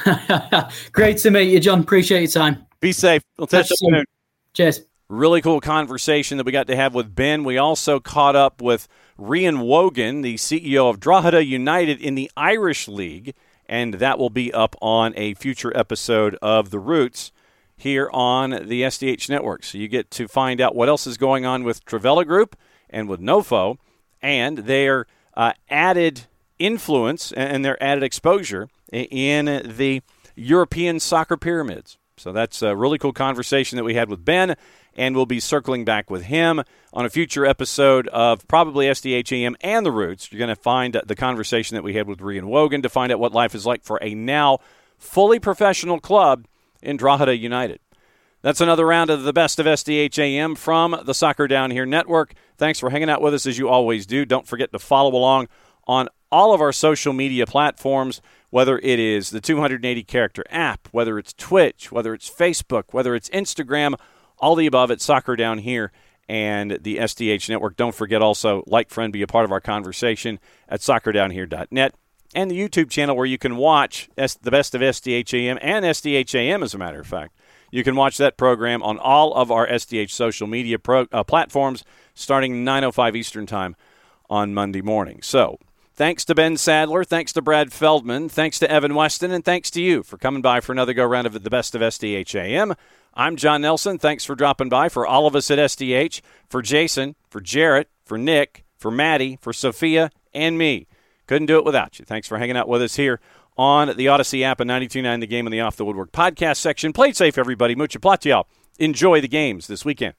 Great to meet you, John. Appreciate your time. Be safe. We'll touch up soon. Cheers. Really cool conversation that we got to have with Ben. We also caught up with Rian Wogan, the CEO of Drogheda United in the Irish League, and that will be up on a future episode of The Roots here on the SDH Network. So you get to find out what else is going on with Travella Group and with Nofo, and their added influence and their added exposure in the European soccer pyramids. So that's a really cool conversation that we had with Ben, and we'll be circling back with him on a future episode of probably SDHAM and The Roots. You're going to find the conversation that we had with Rian Wogan to find out what life is like for a now fully professional club in Drogheda United. That's another round of the best of SDHAM from the Soccer Down Here Network. Thanks for hanging out with us as you always do. Don't forget to follow along on all of our social media platforms, whether it is the 280-character app, whether it's Twitch, whether it's Facebook, whether it's Instagram, all the above at Soccer Down Here and the SDH Network. Don't forget also, like, friend, be a part of our conversation at soccerdownhere.net and the YouTube channel where you can watch the best of SDHAM and SDHAM, as a matter of fact. You can watch that program on all of our SDH social media platforms starting 9:05 Eastern Time on Monday morning. So, thanks to Ben Sadler, thanks to Brad Feldman, thanks to Evan Weston, and thanks to you for coming by for another go-round of the best of SDHAM. I'm John Nelson. Thanks for dropping by. For all of us at SDH, for Jason, for Jarrett, for Nick, for Maddie, for Sophia, and me. Couldn't do it without you. Thanks for hanging out with us here on the Odyssey app and 92.9 The Game in the Off the Woodwork podcast section. Play it safe, everybody. Mucha platiao. Enjoy the games this weekend.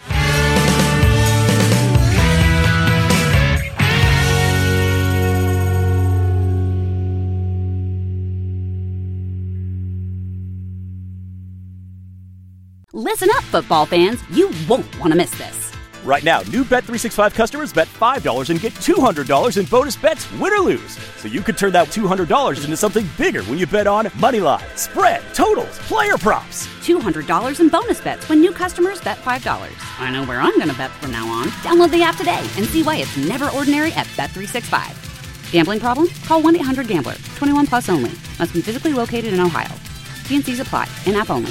Listen up, football fans. You won't want to miss this. Right now, new Bet365 customers bet $5 and get $200 in bonus bets, win or lose. So you could turn that $200 into something bigger when you bet on Moneyline, spread, totals, player props. $200 in bonus bets when new customers bet $5. I know where I'm going to bet from now on. Download the app today and see why it's never ordinary at Bet365. Gambling problem? Call 1-800-GAMBLER. 21 plus only. Must be physically located in Ohio. T&Cs apply. In-app only.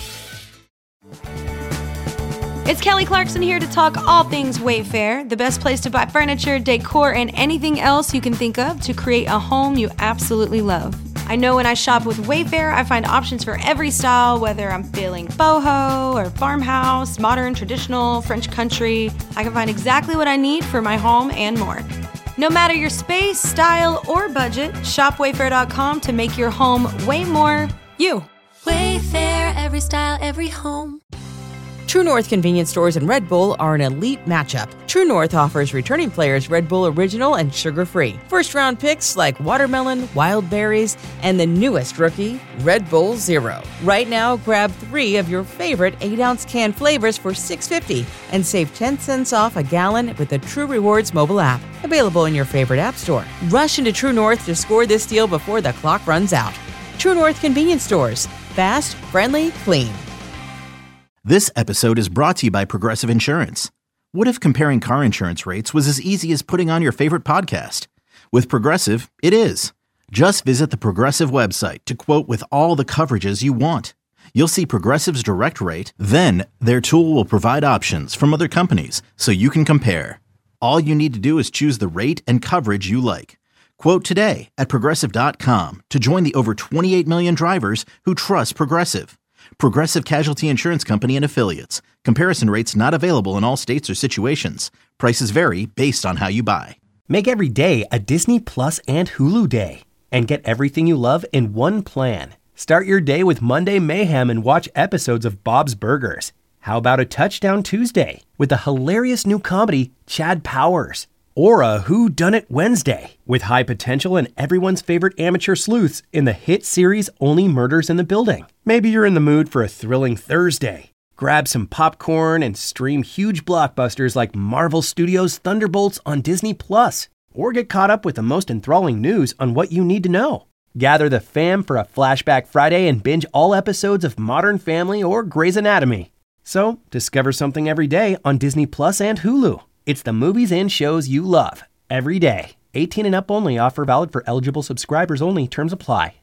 It's Kelly Clarkson here to talk all things Wayfair, the best place to buy furniture, decor, and anything else you can think of to create a home you absolutely love. I know when I shop with Wayfair, I find options for every style, whether I'm feeling boho or farmhouse, modern, traditional, French country. I can find exactly what I need for my home and more. No matter your space, style, or budget, shop Wayfair.com to make your home way more you. Wayfair, every style, every home. True North convenience stores and Red Bull are an elite matchup. True North offers returning players Red Bull Original and sugar-free. First-round picks like watermelon, wild berries, and the newest rookie, Red Bull Zero. Right now, grab 3 of your favorite 8-ounce can flavors for $6.50 and save 10 cents off a gallon with the True Rewards mobile app. Available in your favorite app store. Rush into True North to score this deal before the clock runs out. True North convenience stores. Fast, friendly, clean. This episode is brought to you by Progressive Insurance. What if comparing car insurance rates was as easy as putting on your favorite podcast? With Progressive, it is. Just visit the Progressive website to quote with all the coverages you want. You'll see Progressive's Direct Rate, then their tool will provide options from other companies so you can compare. All you need to do is choose the rate and coverage you like. Quote today at Progressive.com to join the over 28 million drivers who trust Progressive. Progressive Casualty Insurance Company and Affiliates. Comparison rates not available in all states or situations. Prices vary based on how you buy. Make every day a Disney Plus and Hulu day. And get everything you love in one plan. Start your day with Monday Mayhem and watch episodes of Bob's Burgers. How about a Touchdown Tuesday with the hilarious new comedy Chad Powers? Or a Whodunit Wednesday with high potential and everyone's favorite amateur sleuths in the hit series Only Murders in the Building. Maybe you're in the mood for a thrilling Thursday. Grab some popcorn and stream huge blockbusters like Marvel Studios' Thunderbolts on Disney+. Or get caught up with the most enthralling news on What You Need to Know. Gather the fam for a Flashback Friday and binge all episodes of Modern Family or Grey's Anatomy. So, discover something every day on Disney Plus and Hulu. It's the movies and shows you love, every day. 18 and up only. Offer valid for eligible subscribers only. Terms apply.